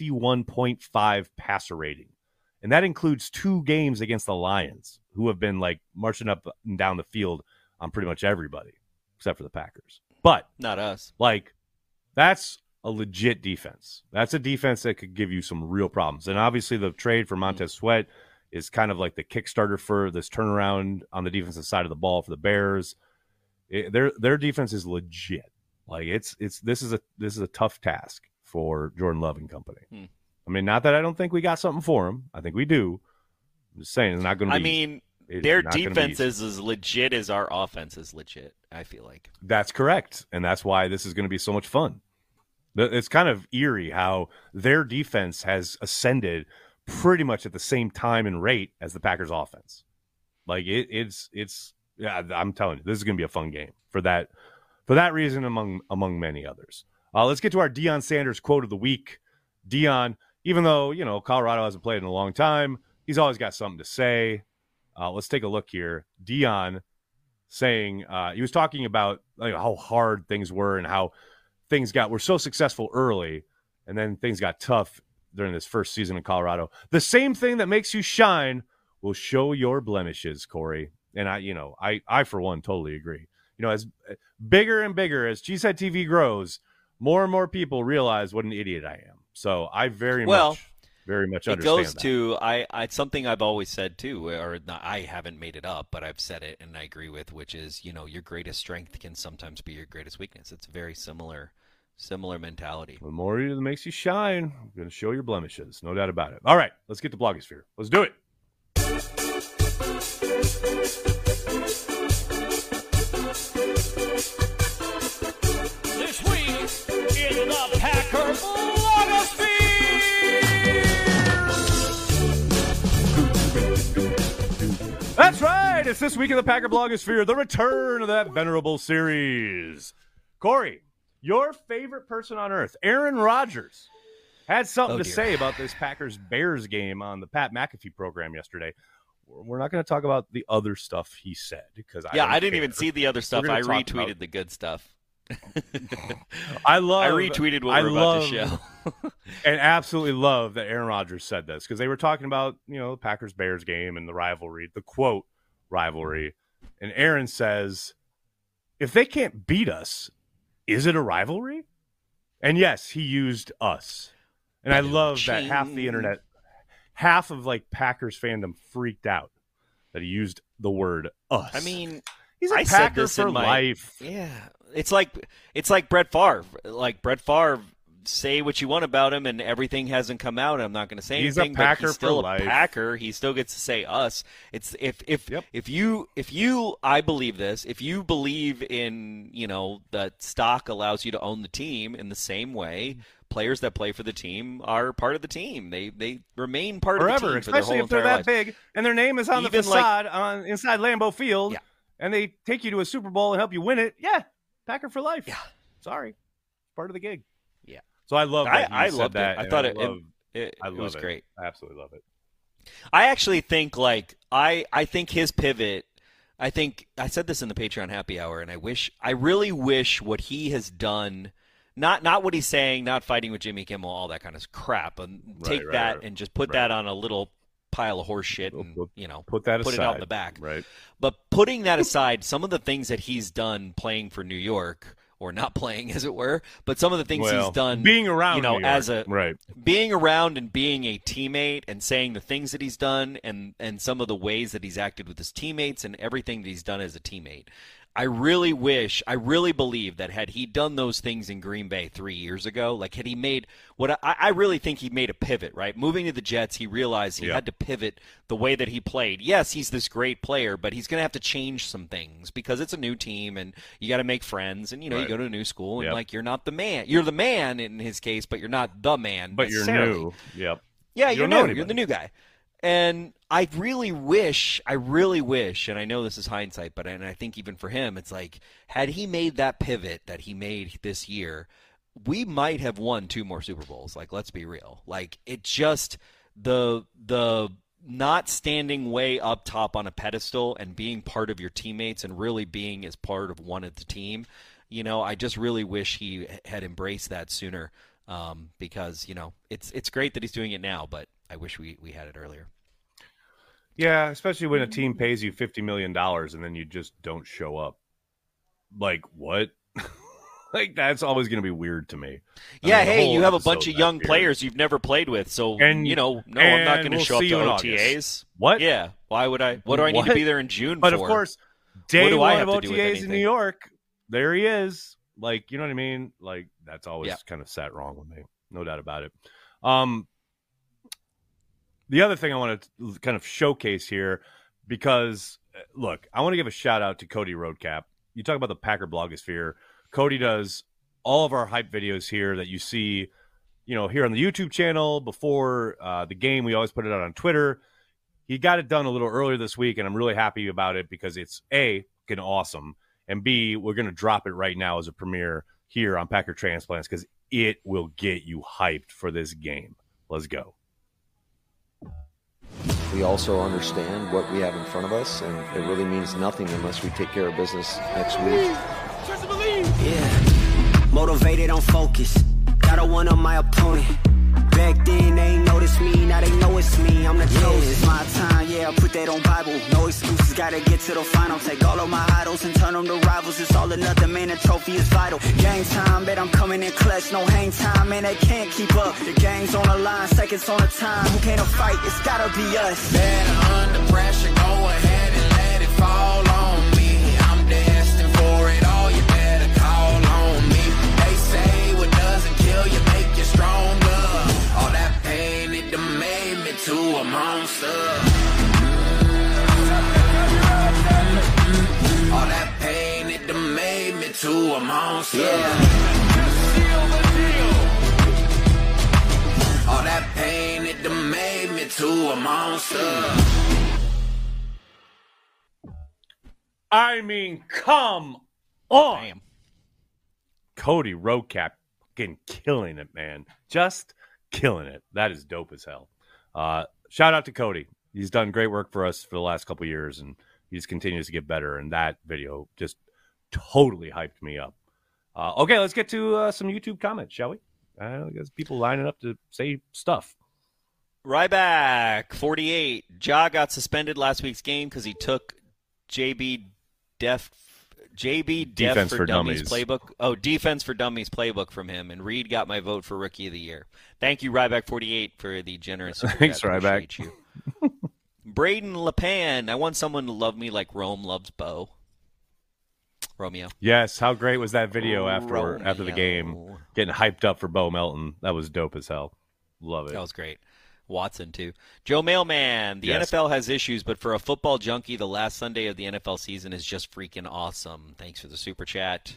61.5 passer rating. And that includes 2 games against the Lions, who have been, like, marching up and down the field on pretty much everybody, except for the Packers. But, Not us. like, that's a legit defense. That's a defense that could give you some real problems. And obviously the trade for Montez Sweat is kind of like the Kickstarter for this turnaround on the defensive side of the ball for the Bears. Their defense is legit. Like this is a tough task for Jordan Love and company. I mean, not that I don't think we got something for him. I think we do. I'm just saying it's not going to be. I mean, It's their not gonna be defense easy. is as legit as our offense is legit. I feel like. That's correct. And that's why this is going to be so much fun. It's kind of eerie how their defense has ascended pretty much at the same time and rate as the Packers offense. Like it's I'm telling you, this is going to be a fun game for that reason among many others. Let's get to our Deion Sanders quote of the week. Deion, even though, Colorado hasn't played in a long time, he's always got something to say. Let's take a look here. Deion saying he was talking about how hard things were and how things were so successful early, and then things got tough during this first season in Colorado. The same thing that makes you shine will show your blemishes, Corey. And I for one totally agree. As bigger and bigger as Cheesehead TV grows, more and more people realize what an idiot I am. So I very much very much it understand goes that. to it's something I've always said too, or not, I haven't made it up, but I've said it and I agree with, which is, your greatest strength can sometimes be your greatest weakness. It's very similar mentality. The more that makes you shine, you're going to show your blemishes. No doubt about it. All right, let's get to Blogosphere. Let's do it. This week in the Packer Blogosphere. That's right. It's this week in the Packer Blogosphere, the return of that venerable series. Corey, your favorite person on earth, Aaron Rodgers, had something to say about this Packers-Bears game on the Pat McAfee program yesterday. We're not going to talk about the other stuff he said because I didn't even see the other stuff. I retweeted the good stuff. I retweeted what we're about to show. And absolutely love that Aaron Rodgers said this because they were talking about, the Packers-Bears game and the rivalry, the quote rivalry. And Aaron says, if they can't beat us, is it a rivalry? And yes, he used us. And I love that half of Packers fandom freaked out that he used the word us. I mean, he's a Packer for life. Yeah. It's like Brett Favre. Like Brett Favre, say what you want about him and everything hasn't come out. I'm not going to say anything. He's a Packer but he's still for life. A Packer. He still gets to say us. It's if you I believe this. If you believe in that stock allows you to own the team in the same way, players that play for the team are part of the team. They remain part of the team for their whole especially if they're that lives. Big and their name is on the facade inside Lambeau Field. Yeah. And they take you to a Super Bowl and help you win it. Yeah, Packer for life. Yeah, sorry, part of the gig. Yeah. So I love that. I loved that. I thought it was great. I absolutely love it. I actually think I think his pivot. I think I said this in the Patreon happy hour, and I really wish what he has done. Not what he's saying, not fighting with Jimmy Kimmel, all that kind of crap, and take that and just put that on a little pile of horse shit and put it out in the back. Right. But putting that aside, some of the things that he's done playing for New York, or not playing as it were, but some of the things he's done being around being around and being a teammate and saying the things that he's done and some of the ways that he's acted with his teammates and everything that he's done as a teammate. I really believe that had he done those things in Green Bay 3 years ago, had he made I really think he made a pivot, right? Moving to the Jets, he realized he had to pivot the way that he played. Yes, he's this great player, but he's going to have to change some things because it's a new team and you got to make friends and, you go to a new school and, you're not the man. You're the man in his case, but you're not the man. But you're new. Yep. Yeah, you're new. You're the new guy. And I really wish, and I know this is hindsight, but I think even for him, it's had he made that pivot that he made this year, we might have won 2 more Super Bowls. Let's be real. It just the not standing way up top on a pedestal and being part of your teammates and really being as part of one of the team. I just really wish he had embraced that sooner. Because it's great that he's doing it now, but I wish we had it earlier. Yeah, especially when a team pays you $50 million and then you just don't show up. What? That's always going to be weird to me. Yeah, you have a bunch of young players you've never played with, so I'm not going to show up to OTAs. August. What? Yeah, why would I? What do I need to be there in June but for? Of course, day one of OTAs in New York, there he is. You know what I mean? That's always kind of sat wrong with me. No doubt about it. The other thing I want to kind of showcase here, because, look, I want to give a shout-out to Cody Roadcap. You talk about the Packer Blogosphere. Cody does all of our hype videos here that you see, here on the YouTube channel. Before the game, we always put it out on Twitter. He got it done a little earlier this week, and I'm really happy about it because it's, A, fucking awesome, and B, we're going to drop it right now as a premiere here on Packer Transplants because it will get you hyped for this game. Let's go. We also understand what we have in front of us, and it really means nothing unless we take care of business next week. Yeah, motivated on focus. Got a one on my opponent. Back then they ain't noticed me, now they know it's me. I'm the chosen. It's my time, yeah. I put that on Bible. No excuses, gotta get to to the final. Take all of my idols and turn them to rivals. It's all or nothing, man, the trophy is vital. Game time, bet I'm coming in clutch. No hang time, man, they can't keep up. The game's on the line, seconds on the time. Who can't fight? It's gotta be us. Better under pressure, go ahead and let it fall on me. I'm destined for it all, you better call on me. They say what doesn't kill you make you stronger. All that pain, it done made me to a monster. All that pain, it done made me to a monster. Seal the deal. All that pain, it done made me to a monster. I mean, come on. Damn. Cody Roadcap fucking killing it, man. Just killing it. That is dope as hell. Shout out to Cody. He's done great work for us for the last couple of years, and he just continues to get better. And that video just totally hyped me up. Okay, let's get to some YouTube comments, shall we? I guess people lining up to say stuff. Ryback 48. Ja got suspended last week's game because he took JB Def for Dummies playbook. Oh, Defense for Dummies playbook from him, and Reed got my vote for Rookie of the Year. Thank you, Ryback 48, for the generous super Thanks, chat. Ryback. You. Braden LePan. I want someone to love me like Rome loves Bo. Romeo. Yes, how great was that video after the game, getting hyped up for Bo Melton? That was dope as hell. Love it. That was great. Watson, too. Joe Mailman, the Yes. NFL has issues, but for a football junkie, the last Sunday of the NFL season is just freaking awesome. Thanks for the super chat.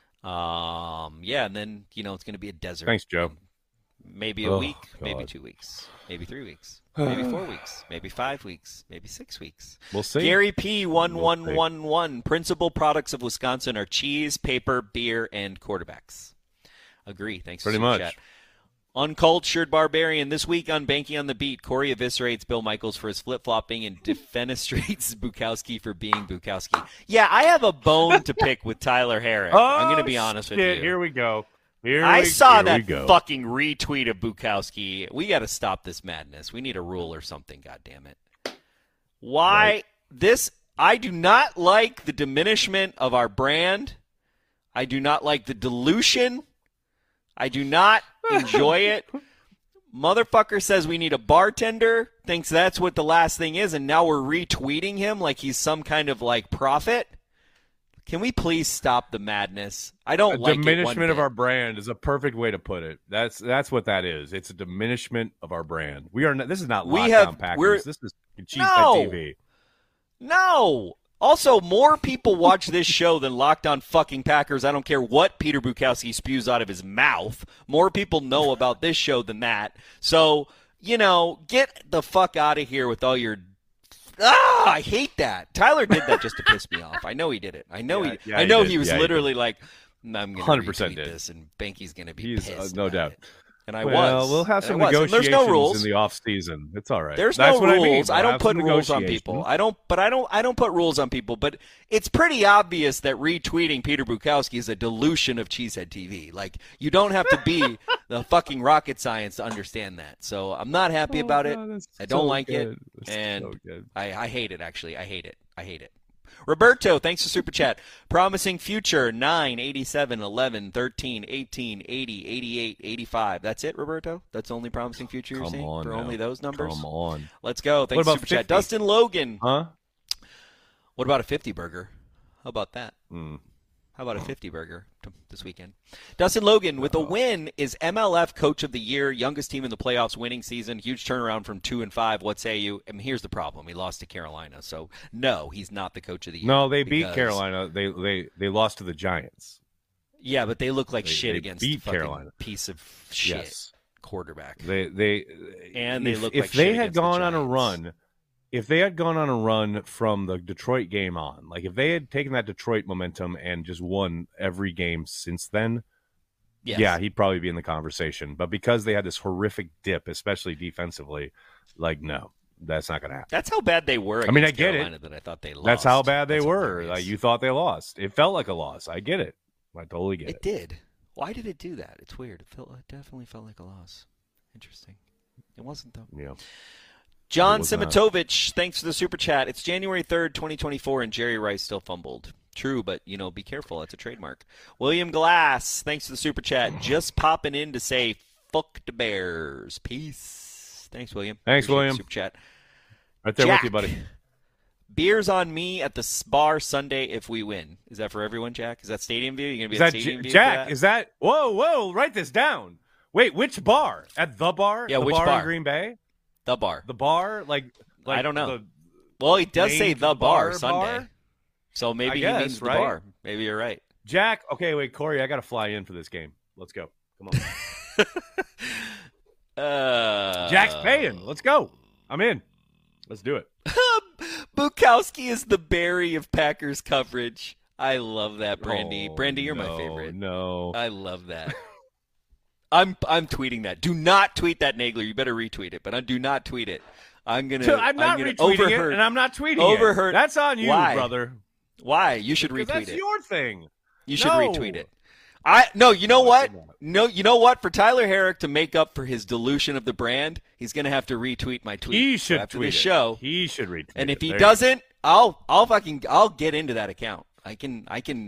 Yeah, and then, it's going to be a desert. Thanks, Joe. Maybe a week, maybe God. 2 weeks, maybe 3 weeks, maybe 4 weeks, maybe 5 weeks, maybe 6 weeks. We'll see. Gary P1111. Principal products of Wisconsin are cheese, paper, beer, and quarterbacks. Agree. Thanks for Pretty the much. chat. Uncultured Barbarian. This week on Banking on the Beat, Corey eviscerates Bill Michaels for his flip-flopping and defenestrates Bukowski for being Bukowski. Yeah, I have a bone to pick with Tyler Herrick. I'm going to be honest with you. Here we go. I saw that fucking retweet of Bukowski. We got to stop this madness. We need a rule or something, goddammit. Why this? I do not like the diminishment of our brand. I do not like the dilution. I do not enjoy it. Motherfucker says we need a bartender, thinks that's what the last thing is, and now we're retweeting him like he's some kind of prophet. Can we please stop the madness? I don't like it. Diminishment of our brand is a perfect way to put it. That's what that is. It's a diminishment of our brand. We are not, this is not Lockdown Packers. This is Cheesehead TV. No. Also, more people watch this show than Locked On fucking Packers. I don't care what Peter Bukowski spews out of his mouth. More people know about this show than that. So, get the fuck out of here with all your I hate that. Tyler did that just to piss me off. I know he did it. I know he was literally like, I'm going to retweet this, and Banky's going to be pissed. No doubt. And I was. We'll have some negotiations there's no rules. in the off season. It's all right. There's That's no what rules. I mean. I don't put rules on people. I don't put rules on people. But it's pretty obvious that retweeting Peter Bukowski is a dilution of Cheesehead TV. Like, you don't have to be the fucking rocket science to understand that. So I'm not happy about it. I don't like it, and I hate it. Actually, I hate it. Roberto, thanks for Super Chat. Promising future, 9, 87, 11, 13, 18, 80, 88, 85. That's it, Roberto? That's only promising future you're seeing? For only those numbers? Come on. Let's go. Thanks for Super 50? Chat. Dustin Logan. Huh? What about a 50 burger? How about that? How about a 50 burger this weekend? Dustin Logan, with a win, is MLF Coach of the Year, youngest team in the playoffs, winning season, huge turnaround from 2-5. What say you? I mean, here's the problem: he lost to Carolina, so no, he's not the Coach of the Year. No, they beat Carolina. They lost to the Giants. Yeah, but they look like shit against beat fucking Carolina. Piece of shit quarterback. They look if like they shit had against the gone on a Giants. run. If they had gone on a run from the Detroit game on, like if they had taken that Detroit momentum and just won every game since then, yeah, he'd probably be in the conversation. But because they had this horrific dip, especially defensively, no, that's not going to happen. That's how bad they were. I mean, I against get Carolina it. That I thought they lost. That's how bad they were. hilarious. You thought they lost. It felt like a loss. I get it. I totally get it. It did. Why did it do that? It's weird. It definitely felt like a loss. Interesting. It wasn't, though. Yeah. John It was not. Simitovich, thanks for the super chat. It's January 3rd, 2024, and Jerry Rice still fumbled. True, but, be careful. That's a trademark. William Glass, thanks for the super chat. Just popping in to say, fuck the Bears. Peace. Thanks, William. Thanks, Appreciate the William. Super chat. Right there Jack. with you, buddy. Beers on me at the bar Sunday if we win. Is that for everyone, Jack? Is that Stadium View? You going to be at Stadium View? Jack, for that? is that – whoa, write this down. Wait, which bar? At the bar? Yeah, the which bar bar? in Green Bay? The bar. The bar? Like I don't know. the Well, he does say named the bar bar Sunday. bar? So maybe I he guess, means the right? bar. Maybe you're right. Jack, okay, wait, Corey, I got to fly in for this game. Let's go. Come on. Jack's paying. Let's go. I'm in. Let's do it. Bukowski is the Barry of Packers coverage. I love that, Brandy. Oh, Brandy, you're my favorite. No. I love that. I'm tweeting that. Do not tweet that, Nagler. You better retweet it, but do not tweet it. I'm not retweeting it, and I'm not tweeting overheard. it. That's on you, Why? brother. Why? You should Because retweet that's it. your thing. You should No. retweet it. You know what? No, you know what? For Tyler Herrick to make up for his dilution of the brand, he's going to have to retweet my tweet. He should after tweet this it. show. He should retweet And if it. he There you doesn't, I'll get into that account. I can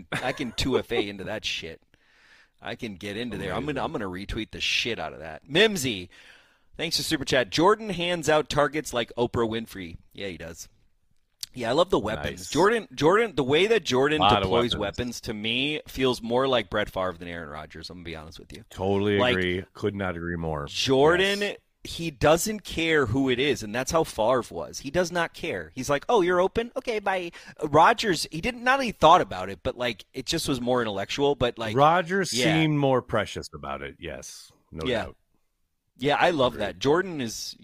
2FA into that shit. I can get into there. I'm gonna retweet the shit out of that. Mimsy, thanks for super chat. Jordan hands out targets like Oprah Winfrey. Yeah, he does. Yeah, I love the weapons. Nice. Jordan, the way that Jordan Lot of deploys weapons. weapons to me feels more like Brett Favre than Aaron Rodgers. I'm gonna be honest with you. Totally Like, agree. Could not agree more. Jordan, Yes. he doesn't care who it is, and that's how Favre was. He does not care. He's like, "Oh, you're open? Okay, bye." Rodgers, he didn't. Not that he thought about it, but like it just was more intellectual. But like Rodgers yeah. seemed more precious about it. Yes, no Yeah. doubt. Yeah, I love that. Jordan,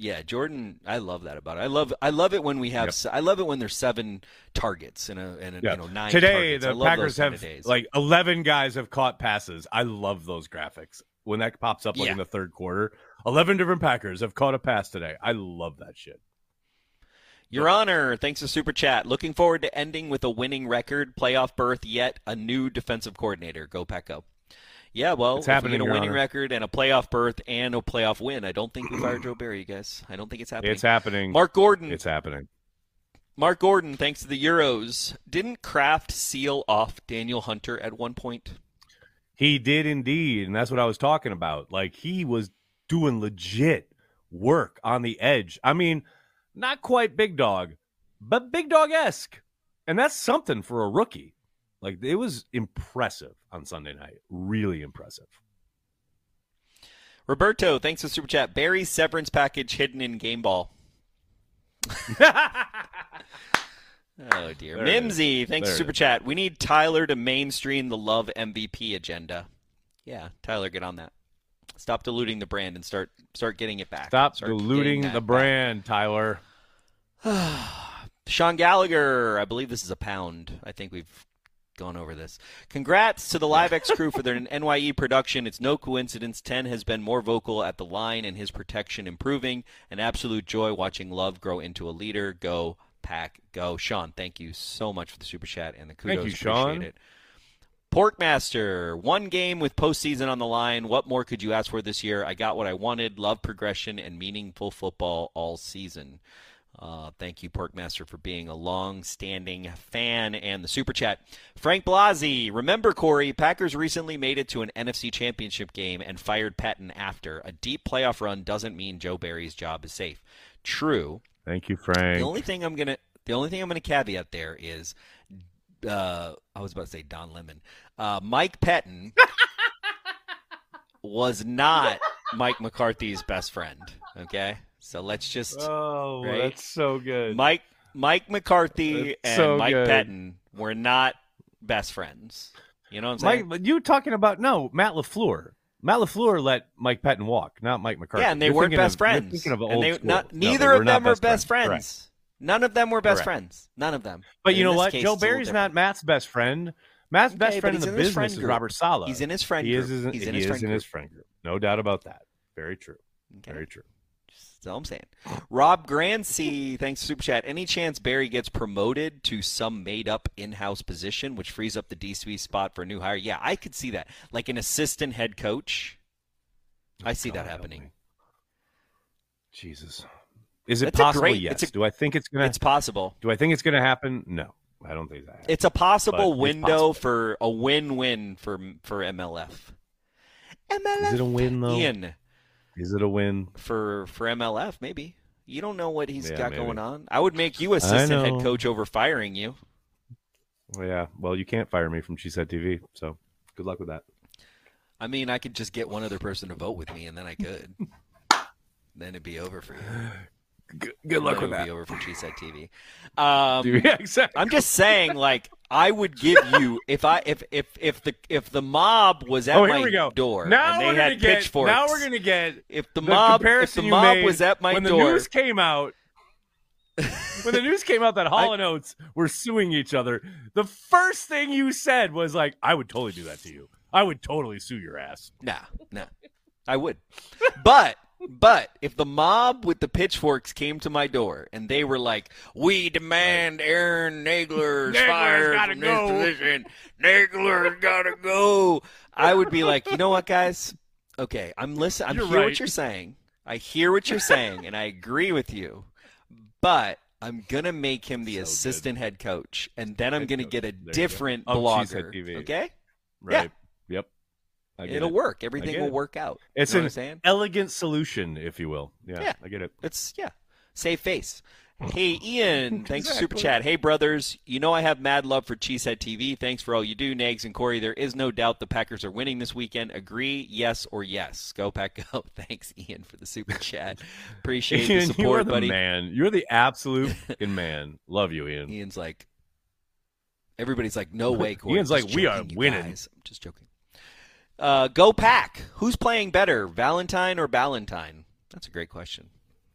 I love that about it. I love it when we have. I love it when there's 7 targets and Yeah. 9 Today, targets. I the love Packers those kind have of days. like 11 guys have caught passes. I love those graphics. When that pops up like in the third quarter, 11 different Packers have caught a pass today. I love that shit. Your Honor, thanks for super chat. Looking forward to ending with a winning record, playoff berth, yet a new defensive coordinator. Go Pack Go. Yeah, well, It's if we happening, get a Your winning Honor. record and a playoff berth and a playoff win, I don't think we fire Joe Barry, guys. I don't think it's happening. It's happening. Mark Gordon. It's happening. Mark Gordon, thanks to the Euros. Didn't Kraft seal off Daniel Hunter at one point? He did indeed, and that's what I was talking about. Like, he was doing legit work on the edge. I mean, not quite big dog, but big dog-esque. And that's something for a rookie. Like, it was impressive on Sunday night. Really impressive. Roberto, thanks for super chat. Barry's severance package hidden in game ball. Oh, dear. There it Mimsy, thanks There for it super chat. We need Tyler to mainstream the love MVP agenda. Yeah, Tyler, get on that. Stop diluting the brand and start getting it back. Stop Start diluting getting that the back. brand, Tyler. Sean Gallagher, I believe this is a pound. I think we've gone over this. Congrats to the LiveX crew for their NYE production. It's no coincidence 10 has been more vocal at the line and his protection improving. An absolute joy watching Love grow into a leader. Go, Pack, go. Sean, thank you so much for the super chat and the kudos. Thank you, Sean. Appreciate it. Porkmaster, 1 game with postseason on the line. What more could you ask for this year? I got what I wanted. Love progression and meaningful football all season. Thank you, Porkmaster, for being a long-standing fan and the super chat. Frank Blasey, remember, Corey, Packers recently made it to an NFC Championship game and fired Patton after. A deep playoff run doesn't mean Joe Barry's job is safe. True. Thank you, Frank. The only thing I'm gonna caveat there is, I was about to say Don Lemon. Mike Patton was not Mike McCarthy's best friend. Okay, so let's just. Oh, right? that's so good. Mike McCarthy That's and so Mike good. Patton were not best friends. You know what I'm saying? Mike, you talking about Matt LaFleur. Matt LaFleur let Mike Patton walk, not Mike McCarthy. Yeah, and they You're weren't thinking best of- friends. You're thinking of And old they- school. not- No, neither they of were them not were best Correct. friends. None of them were best Correct. friends. None of them. But you In know this what? case, Joe it's a little Barry's different. not Matt's best friend. Matt's best Okay, friend but in he's the in his business friend is group. Robert Saleh. He's in his friend He group. is He's in his he friend is in his group. friend group. No doubt about that. Very true. Okay. Very true. That's all I'm saying. Rob Grancy, thanks for super chat. Any chance Barry gets promoted to some made-up in-house position, which frees up the DC spot for a new hire? Yeah, I could see that. Like an assistant head coach. I see that God, help happening. me. Jesus. Is it That's a possible? great- Yes. it's a- Do I think it's gonna? It's possible. Do I think it's gonna happen? No, I don't think that. Happens. It's a possible But it's window possible. for a win-win for MLF. MLF. Is it a win though? Ian, Is it a win? for MLF, maybe. You don't know what he's Yeah, got maybe. going on. I would make you assistant head know. coach over firing you. Well, yeah. Well, you can't fire me from She Said TV, so good luck with that. I mean, I could just get one other person to vote with me, and then I could. Then it'd be over for you. Good luck with It'd that. be over for Cheesehead TV. Yeah, exactly. I'm just saying, like, I would give you if the mob was at Oh, here my we go. door Now and we're they gonna had get. pitchforks. Now we're gonna get if the mob comparison you made was at my when door. the news came out. When the news came out that Hall and Oates were suing each other, the first thing you said was like, "I would totally do that to you. I would totally sue your ass." Nah, I would. But if the mob with the pitchforks came to my door and they were like, "We demand Aaron Nagler's fired gotta from go." this position. Nagler's gotta go." I would be like, you know what, guys? Okay, I'm listening. I You're hear right. what you're saying. I hear what you're saying, and I agree with you. But I'm gonna make him the assistant head coach, and then I'm Head gonna coach. get a There you go. different Of blogger. Cheesehead TV. Okay, Right. Yep. I get it'll it. work. I Everything get will it. work out. It's you know an what I'm saying? elegant solution, if you will. Yeah, Yeah. I get it. It's save face. Hey Ian, thanks for super Exactly. chat. Hey brothers, you know I have mad love for Cheesehead TV. Thanks for all you do, Nags and Corey. There is no doubt the Packers are winning this weekend. Agree? Yes or yes? Go Pack go. Thanks Ian for the super chat. Appreciate the Ian, support, you are the buddy. man. You're the absolute fucking man. Love you, Ian. Ian's like, everybody's like, no way, Corey. Ian's I'm like, just we are joking, you winning. guys. I'm just joking. Go Pack. Who's playing better, Valentine or Ballantyne? That's a great question.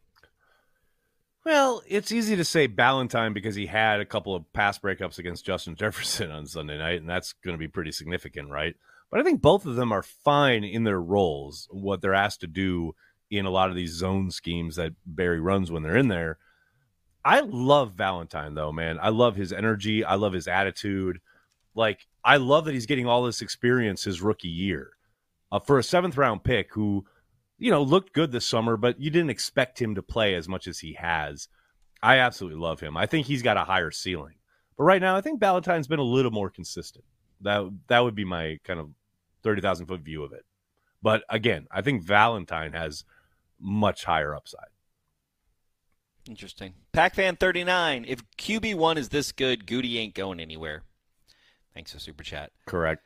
Well, it's easy to say Ballantyne because he had a couple of pass breakups against Justin Jefferson on Sunday night, and that's going to be pretty significant, right? But I think both of them are fine in their roles, what they're asked to do in a lot of these zone schemes that Barry runs when they're in there. I love Valentine, though, man. I love his energy. I love his attitude. Like, I love that he's getting all this experience his rookie year. For a 7th-round pick who, you know, looked good this summer, but you didn't expect him to play as much as he has. I absolutely love him. I think he's got a higher ceiling. But right now, I think Valentine's been a little more consistent. That would be my kind of 30,000-foot view of it. But again, I think Valentine has much higher upside. Interesting. PacFan39, if QB1 is this good, Goody ain't going anywhere. Thanks for super chat. Correct.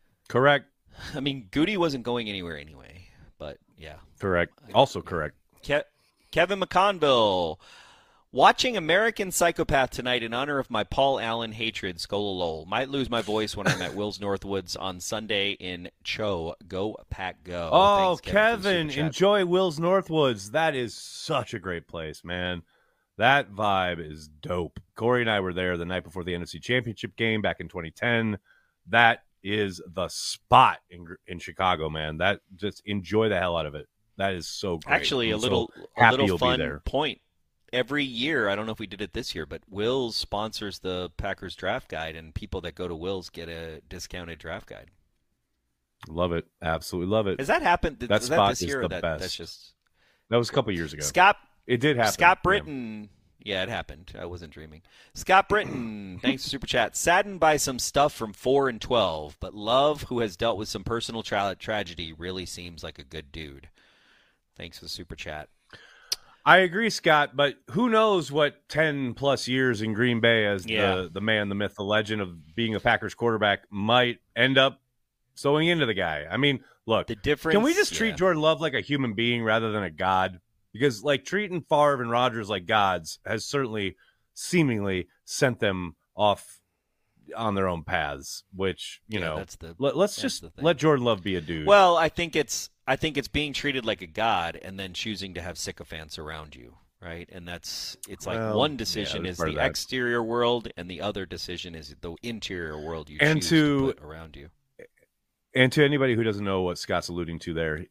I mean, Goody wasn't going anywhere anyway, but yeah. Correct. Also correct. Kevin McConville, watching American Psychopath tonight in honor of my Paul Allen hatred, Skololol. Might lose my voice when I'm at Will's Northwoods on Sunday in Cho. Go Pack Go. Oh, Thanks, Kevin, for the Kevin, super chat. enjoy Will's Northwoods. That is such a great place, man. That vibe is dope. Corey and I were there the night before the NFC Championship game back in 2010. That is the spot in Chicago, man. That just enjoy the hell out of it. That is so great. Actually, I'm a so little happy you'll be fun there. point. Every year, I don't know if we did it this year, but Will's sponsors the Packers draft guide, and people that go to Will's get a discounted draft guide. Love it. Absolutely love it. Has that happened? That is spot that this is year? the Or that, best. That's just That was a couple years ago. Scott. It did happen. Scott Yeah. Britton. Yeah, it happened. I wasn't dreaming. Scott Britton, thanks for super chat. Saddened by some stuff from 4 and 12, but Love, who has dealt with some personal tragedy, really seems like a good dude. Thanks for the super chat. I agree, Scott, but who knows what 10-plus years in Green Bay as the man, the myth, the legend of being a Packers quarterback might end up sewing into the guy. I mean, look, The difference. can we just treat Jordan Love like a human being rather than a god? Because, like, treating Favre and Rodgers like gods has certainly, seemingly, sent them off on their own paths, which, you know, that's the, let's that's just the thing. let Jordan Love be a dude. Well, I think it's being treated like a god and then choosing to have sycophants around you, right? And it's like Well, one decision yeah, is part of the that. exterior world and the other decision is the interior world you And choose to- to put around you. And to anybody who doesn't know what Scott's alluding to there,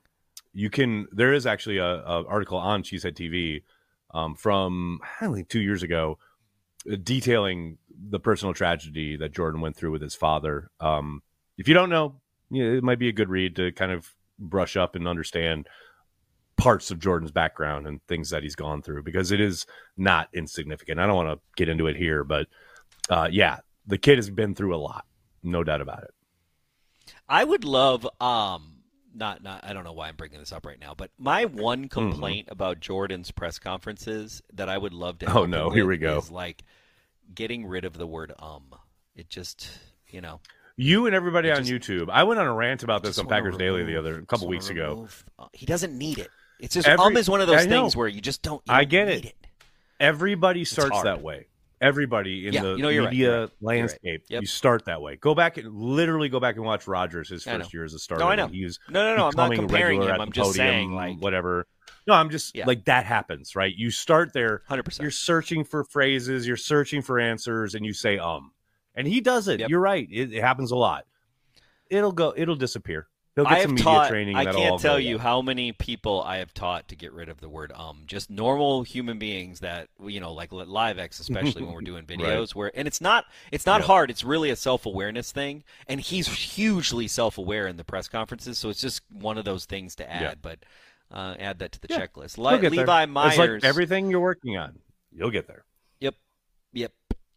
there is actually a article on Cheesehead TV from I think 2 years ago detailing the personal tragedy that Jordan went through with his father. If you don't know, it might be a good read to kind of brush up and understand parts of Jordan's background and things that he's gone through, because it is not insignificant. I don't want to get into it here, but yeah, the kid has been through a lot, no doubt about it. I would love not I don't know why I'm bringing this up right now, but my one complaint about Jordan's press conferences that I would love to help him with here we go. is like getting rid of the word It just, You and everybody on YouTube. I went on a rant about this on Packers Daily a couple weeks ago. He doesn't need it. It's just is one of those things where you just don't. I get need it. Everybody starts that way. Everybody in the media landscape, you start that way. Go back and watch Rodgers his first year as a starter. No, I know. No. I'm not comparing him. I'm just saying, like, whatever. No, I'm just like, that happens, right? You start there. 100%. You're searching for phrases. You're searching for answers, and you say and he does it. Yep. You're right. It happens a lot. It'll disappear. He'll get some media training. I can't tell you how many people I have taught to get rid of the word just normal human beings that, like LiveX, especially when we're doing videos right. and it's not hard. It's really a self-awareness thing. And he's hugely self-aware in the press conferences. So it's just one of those things to add, but add that to the checklist. Levi Myers. It's like everything you're working on. You'll get there. Yep.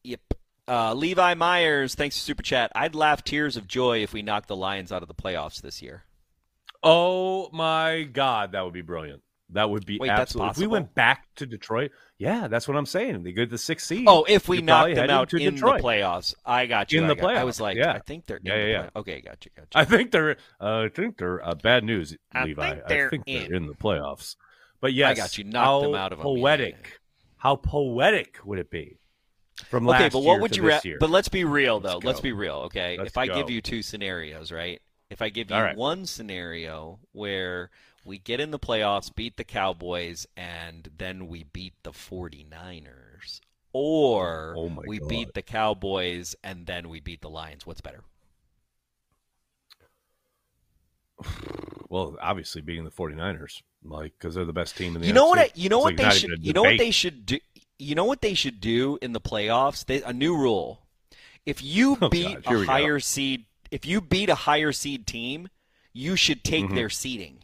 Levi Myers, thanks for Super Chat. I'd laugh tears of joy if we knocked the Lions out of the playoffs this year. Oh, my God. That would be brilliant. That would be absolutely. If we went back to Detroit, that's what I'm saying. They go to the 6th seed. Oh, if we knocked them out in Detroit. The playoffs. I got you. In the playoffs. I was like, I think they're in the playoffs. Okay, got you. I think they're bad news, Levi. I think they're in the playoffs. But yes, I got you. Knocked them out of them. Poetic. How poetic would it be? From last but what would you year? But let's be real, though. Let's be real, okay? If I give you two scenarios, right? If I give you one scenario where we get in the playoffs, beat the Cowboys, and then we beat the 49ers, or we beat the Cowboys and then we beat the Lions, what's better? Well, obviously beating the 49ers, because they're the best team in the NFC. You know what they should do in the playoffs? A new rule. If you beat a higher seed, if you beat a higher seed team, you should take their seeding.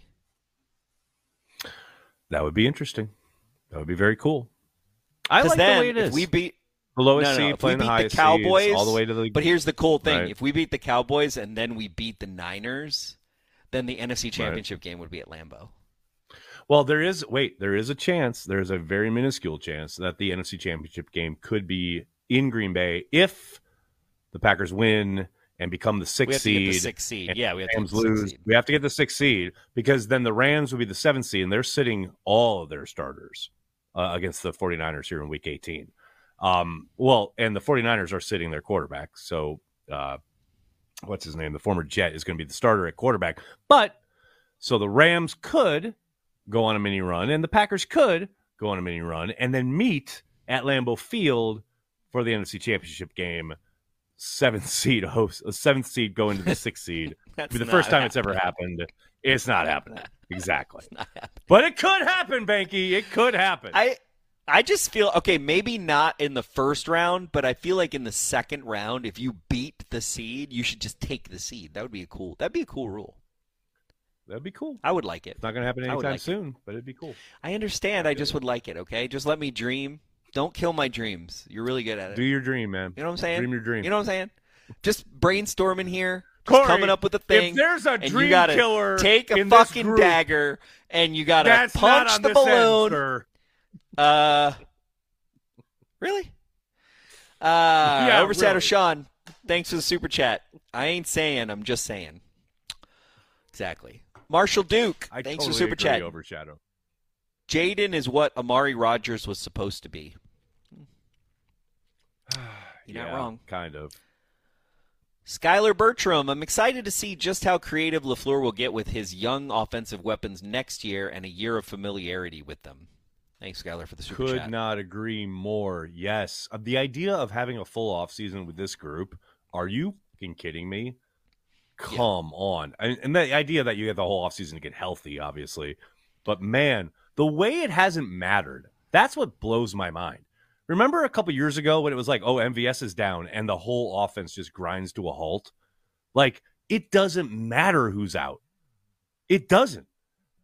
That would be interesting. That would be very cool. I like then, the way it is. If we beat the lowest seed, playing the highest Cowboys, seeds, all the way to the. But here's the cool thing: if we beat the Cowboys and then we beat the Niners, then the NFC Championship game would be at Lambeau. Well, there is a chance. There is a very minuscule chance that the NFC Championship game could be in Green Bay if the Packers win and become the 6th seed. We have to get the 6th seed. Yeah, we have to get the 6th seed. We have to get the 6th seed because then the Rams will be the 7th seed, and they're sitting all of their starters against the 49ers here in Week 18. And the 49ers are sitting their quarterback. So, what's his name? The former Jet is going to be the starter at quarterback. So the Rams could go on a mini run, and the Packers could go on a mini run, and then meet at Lambeau Field for the NFC Championship game. 7th seed going to the 6th seed. It'll be the first time it's ever happened. It's not happening. Exactly. It's not happening. But it could happen, Banky. It could happen. I just feel, maybe not in the first round, but I feel like in the second round, if you beat the seed, you should just take the seed. That'd be a cool rule. That'd be cool. I would like it. It's not going to happen anytime soon, but it'd be cool. I understand. I just would like it, okay? Just let me dream. Don't kill my dreams. You're really good at it. Do your dream, man. You know what I'm saying? Dream your dream. You know what I'm saying? Just brainstorming here. Corey, coming up with a thing. If there's a dream you gotta killer, take a fucking dagger and you gotta punch the balloon. Really? Overshadow really. Sean, thanks for the super chat. I ain't saying, I'm just saying. Exactly. Marshall Duke, thanks for super chat. Overshadow. Jaden is what Amari Rodgers was supposed to be. You're not wrong. Kind of. Skylar Bertram, I'm excited to see just how creative LaFleur will get with his young offensive weapons next year and a year of familiarity with them. Thanks, Skylar, for the super chat. Could not agree more. Yes. The idea of having a full offseason with this group, are you fucking kidding me? Come on. And the idea that you get the whole offseason to get healthy, obviously. But, man, the way it hasn't mattered, that's what blows my mind. Remember a couple years ago when it was like, oh, MVS is down, and the whole offense just grinds to a halt? Like, it doesn't matter who's out. It doesn't.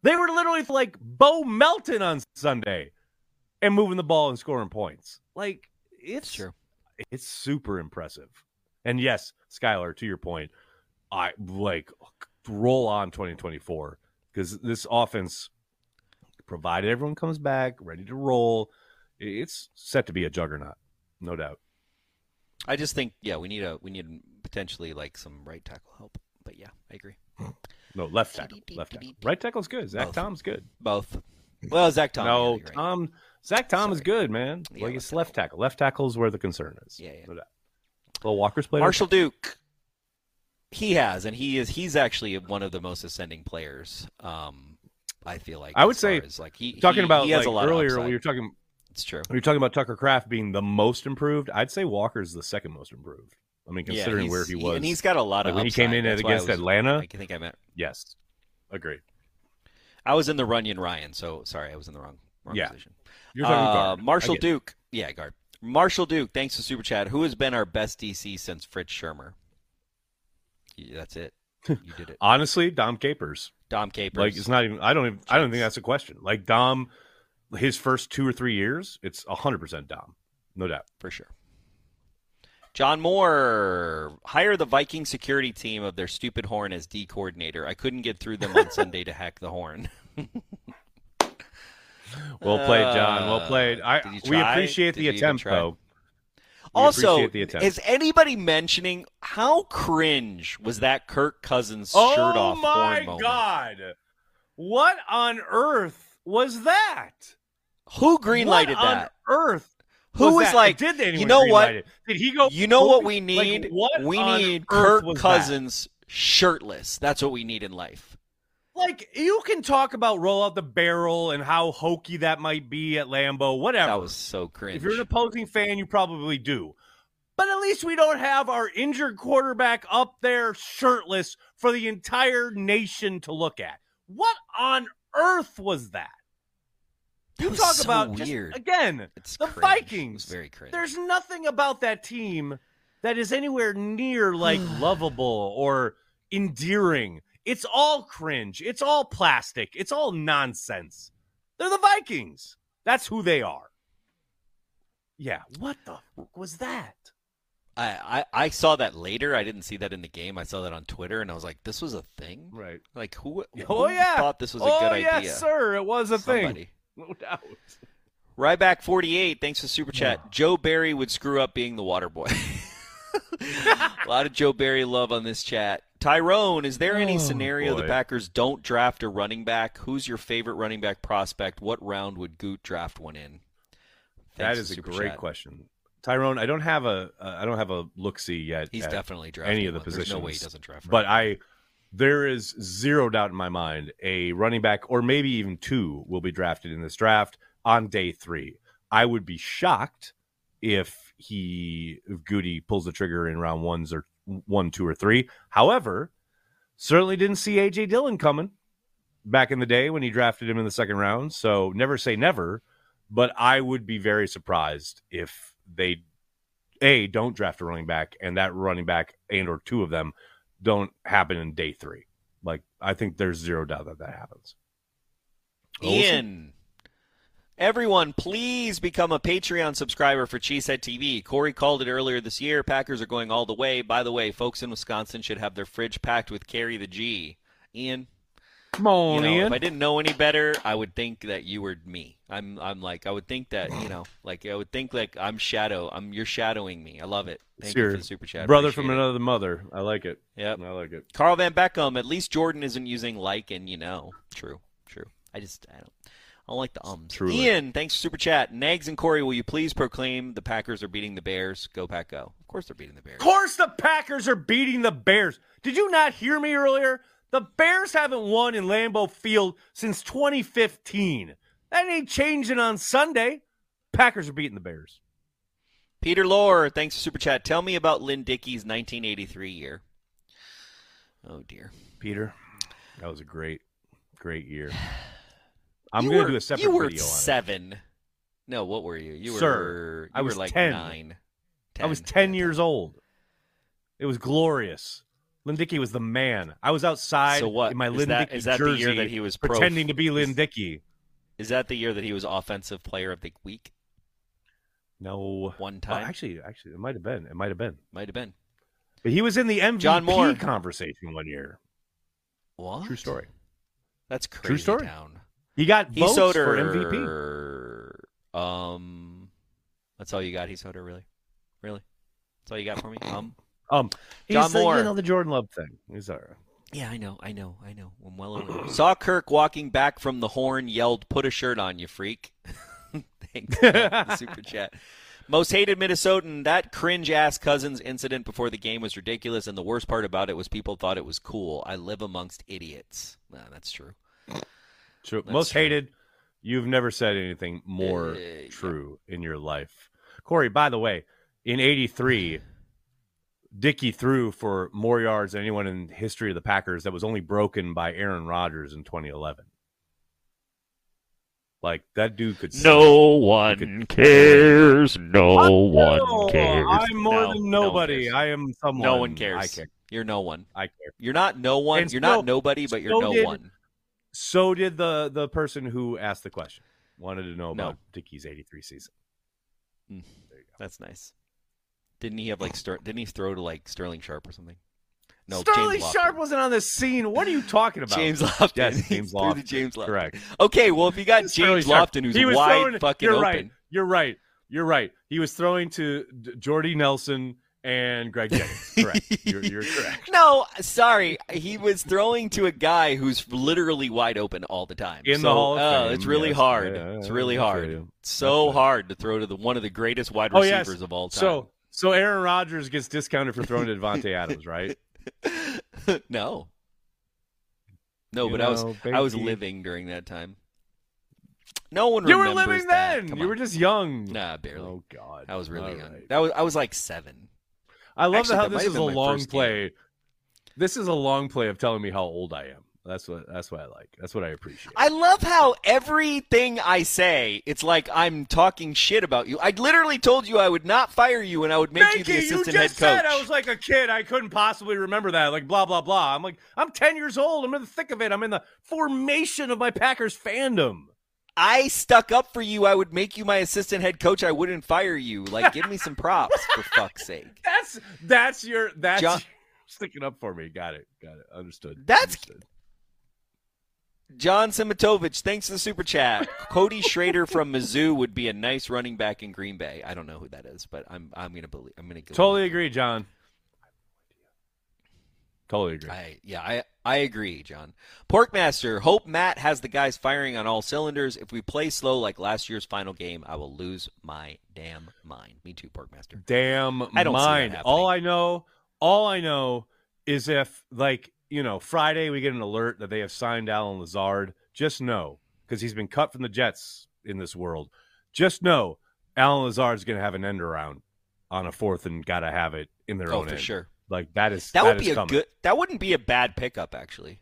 They were literally like Bo Melton on Sunday and moving the ball and scoring points. Like, it's True. It's super impressive. And yes, Skylar, to your point, I like roll on 2024 because this offense, provided everyone comes back ready to roll, it's set to be a juggernaut, no doubt. I just think, we need potentially like some right tackle help. But yeah, I agree. No, left tackle. Right tackle's good. Zach Tom's good. Both. Well, Zach Tom. No, yeah, you're right. Zach Tom is good, man. Yeah, It's left tackle. Left tackle is where the concern is. Yeah. No doubt. Well, Walker's played. Marshall Duke. He has, and he's actually one of the most ascending players. I feel like I would say like talking about he has like a lot earlier of upside. when you were talking. It's true. When you're talking about Tucker Kraft being the most improved, I'd say Walker's the second most improved. I mean, considering where he was, and he's got a lot of when upside. he came in That's why against Atlanta. I think I meant. Yes, agreed. I was in the Runyon Ryan, so sorry, I was in the wrong position. You're talking guard. Marshall Duke. Yeah, guard. Marshall Duke, thanks to Super Chat. Who has been our best DC since Fritz Schirmer? Yeah, that's it. You did it. Honestly, Dom Capers. Dom Capers. Like, it's not even. I don't think that's a question. Like Dom, his first 2 or 3 years, it's 100% Dom, no doubt, for sure. John Moore, hire the Viking security team of their stupid horn as D coordinator. I couldn't get through them on Sunday to hack the horn. Well played, John. Well played. We appreciate the attempt, though. Also, is anybody mentioning how cringe was that Kirk Cousins shirt off horn moment? Oh, my God. What on earth was that? Who greenlighted that? On earth? Who was like, did anyone you know what? Did he go? You know what we need? Like, we need Kirk Cousins shirtless. That's what we need in life. Like, you can talk about roll out the barrel and how hokey that might be at Lambeau, whatever. That was so cringe. If you're an opposing fan, you probably do. But at least we don't have our injured quarterback up there shirtless for the entire nation to look at. What on earth was that? You was talk so about weird. Just, again, it's the cringe. Vikings. It was very cringe. There's nothing about that team that is anywhere near like lovable or endearing. It's all cringe. It's all plastic. It's all nonsense. They're the Vikings. That's who they are. Yeah, what the fuck was that? I saw that later. I didn't see that in the game. I saw that on Twitter, and I was like, this was a thing? Right. Like, who yeah. thought this was a good idea? Oh, yes, sir. It was a Somebody. thing. No doubt. Ryback 48, thanks for Super Chat. Yeah. Joe Barry would screw up being the water boy. A lot of Joe Barry love on this chat. Tyrone, is there any scenario the Packers don't draft a running back? Who's your favorite running back prospect? What round would Goot draft one in? That is a great question. Tyrone, I don't have a look-see yet. He's definitely drafting any of the positions. There's no way he doesn't draft. But there is zero doubt in my mind a running back, or maybe even two, will be drafted in this draft on day 3. I would be shocked if Goody pulls the trigger in round 1, 2, or 3. However, certainly didn't see A.J. Dillon coming back in the day when he drafted him in the second round. So never say never, but I would be very surprised if they don't draft a running back, and that running back and or two of them don't happen in day 3. Like, I think there's zero doubt that happens. Ian, everyone, please become a Patreon subscriber for Cheesehead TV. Corey called it earlier this year. Packers are going all the way. By the way, folks in Wisconsin should have their fridge packed with Carry the G. Ian, come on, Ian. If I didn't know any better, I would think that you were me. I'm like, I would think that, I would think like you're shadowing me. I love it. Thank you for the super chat. Brother from another mother. I like it. Yep. I like it. Carl Van Beckham, at least Jordan isn't using and True. I don't like the ums. Truly. Ian, thanks for super chat. Nags and Corey, will you please proclaim the Packers are beating the Bears? Go Pack Go. Of course they're beating the Bears. Of course the Packers are beating the Bears. Did you not hear me earlier? The Bears haven't won in Lambeau Field since 2015. That ain't changing on Sunday. Packers are beating the Bears. Peter Lohr, thanks for super chat. Tell me about Lynn Dickey's 1983 year. Oh, dear. Peter, that was a great year. I'm going to do a separate video on it. You were 7. No, what were you? You were like 10. 9. 10. I was 10 years old. It was glorious. Lynn Dickey was the man. I was outside So what? in my Is Lynn that- Dickey is that the jersey year that he was pretending to be Lynn Dickey. Is that the year that he was Offensive Player of the Week? No. One Oh, time? actually, it might have been. It might have been. Might have been. But he was in the MVP John Moore. conversation one year. What? True story. That's crazy. True story. Town. He got Heath votes for Soder. MVP. That's all you got, Heath Soder, really? Really? That's all you got for me? He's John Moore. the Jordan Love thing. He's all right. Yeah, I know. I'm well aware. Saw Kirk walking back from the horn, yelled, "Put a shirt on, you freak." Thanks. The super chat. Most hated Minnesotan, that cringe-ass Cousins incident before the game was ridiculous, and the worst part about it was people thought it was cool. I live amongst idiots. Nah, that's true. True. That's Most true. hated. You've never said anything more true in your life. Corey, by the way, in 83, Dickey threw for more yards than anyone in the history of the Packers. That was only broken by Aaron Rodgers in 2011. Like, that dude could... No one cares. No one cares. I'm more No, than no one nobody. cares. I am someone. No one cares. I care. You're no one. I care. You're not no one. And You're so- not nobody, but you're so no did- one. So did the person who asked the question. Wanted to know about No. Dickey's 83 season. That's nice. Didn't he have didn't he throw to like Sterling Sharp or something? No, Sterling James Sharp Lofton. wasn't on this scene. What are you talking about? James Lofton. Yes, He James threw Lofton. to James Lofton. Correct. Okay, well if you got Sterling James Sharp. Lofton who's He was wide throwing- fucking you're open. Right. You're right. He was throwing to Jordy Nelson and Greg Jennings. Correct. You're correct. No, sorry. He was throwing to a guy who's literally wide open all the time. In the Hall of Fame, It's really yes. hard. Yeah, It's really I feel hard. you. It's so hard to throw to one of the greatest wide Oh, receivers yes. of all time. So Aaron Rodgers gets discounted for throwing to Devontae Adams, right? No, You but know, I was baby. living during that time. No one You were remembers living that. then. Come You on. were just young. Nah, barely. Oh God. I was really All young. right. I was like 7. I love Actually, how that might this have is a been my long first play. This is a long play of telling me how old I am. That's what I like. That's what I appreciate. I love how everything I say, it's like I'm talking shit about you. I literally told you I would not fire you and I would make you the assistant you head just coach. said I was like a kid. I couldn't possibly remember that. Like blah blah blah. I'm like I'm 10 years old. I'm in the thick of it. I'm in the formation of my Packers fandom. I stuck up for you. I would make you my assistant head coach. I wouldn't fire you. Like, give me some props for fuck's sake. That's your John- sticking up for me. Got it. Understood. That's- Understood. John Simitovich, thanks for the super chat. Cody Schrader from Mizzou would be a nice running back in Green Bay. I don't know who that is, but I'm gonna believe. I'm gonna go Totally agree, John. Totally agree. I agree, John. Porkmaster, hope Matt has the guys firing on all cylinders. If we play slow like last year's final game, I will lose my damn mind. Me too, Porkmaster. Damn I don't see that mind. happening. All I know is if Friday we get an alert that they have signed Alan Lazard, just know, because he's been cut from the Jets in this world, just know Alan Lazard's going to have an end around on a fourth and got to have it in their own For end. sure. Like that would be a coming. good. That wouldn't be a bad pickup, actually.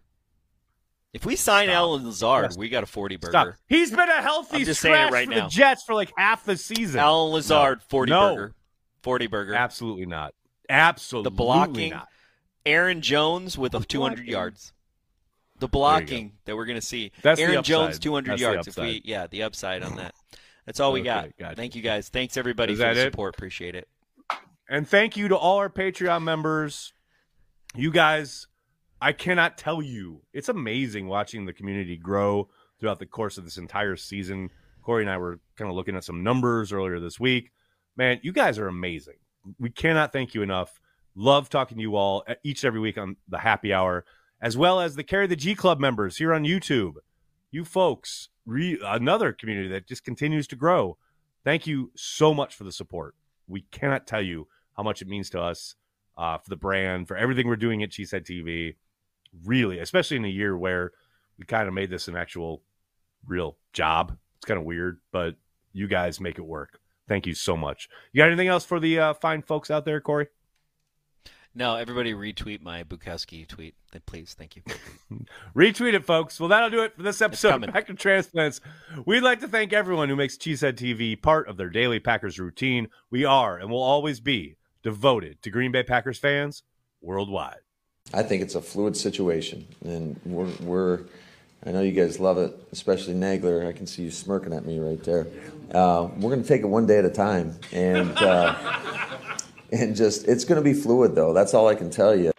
If we sign Alan Lazard, Yes. we got a 40 burger. Stop. He's been a healthy I'm just saying it scratch right for now. the Jets for like half the season. Alan Lazard, 40 No. burger. 40 burger. Absolutely not. Absolutely The blocking, not. Aaron Jones with 200 blocking. yards. The blocking that we're going to see. That's the Aaron upside. Jones, 200 That's the yards. upside. The upside on that. That's all we Okay, got. gotcha. Thank you, guys. Thanks, everybody, Is for the that it? support. Appreciate it. And thank you to all our Patreon members. You guys, I cannot tell you. It's amazing watching the community grow throughout the course of this entire season. Corey and I were kind of looking at some numbers earlier this week. Man, you guys are amazing. We cannot thank you enough. Love talking to you all each and every week on the happy hour, as well as the Carry the G Club members here on YouTube. You folks, another community that just continues to grow. Thank you so much for the support. We cannot tell you how much it means to us, for the brand, for everything we're doing at Cheesehead TV. Really, especially in a year where we kind of made this an actual real job. It's kind of weird, but you guys make it work. Thank you so much. You got anything else for the fine folks out there, Corey? No, everybody retweet my Bukowski tweet. Please. Thank you. Retweet it, folks. Well, that'll do it for this episode coming. of Packer Transplants. We'd like to thank everyone who makes Cheesehead TV part of their daily Packers routine. We are and will always be devoted to Green Bay Packers fans worldwide. I think it's a fluid situation, and we're I know you guys love it, especially Nagler. I can see you smirking at me right there. We're going to take it one day at a time, and just it's going to be fluid, though. That's all I can tell you.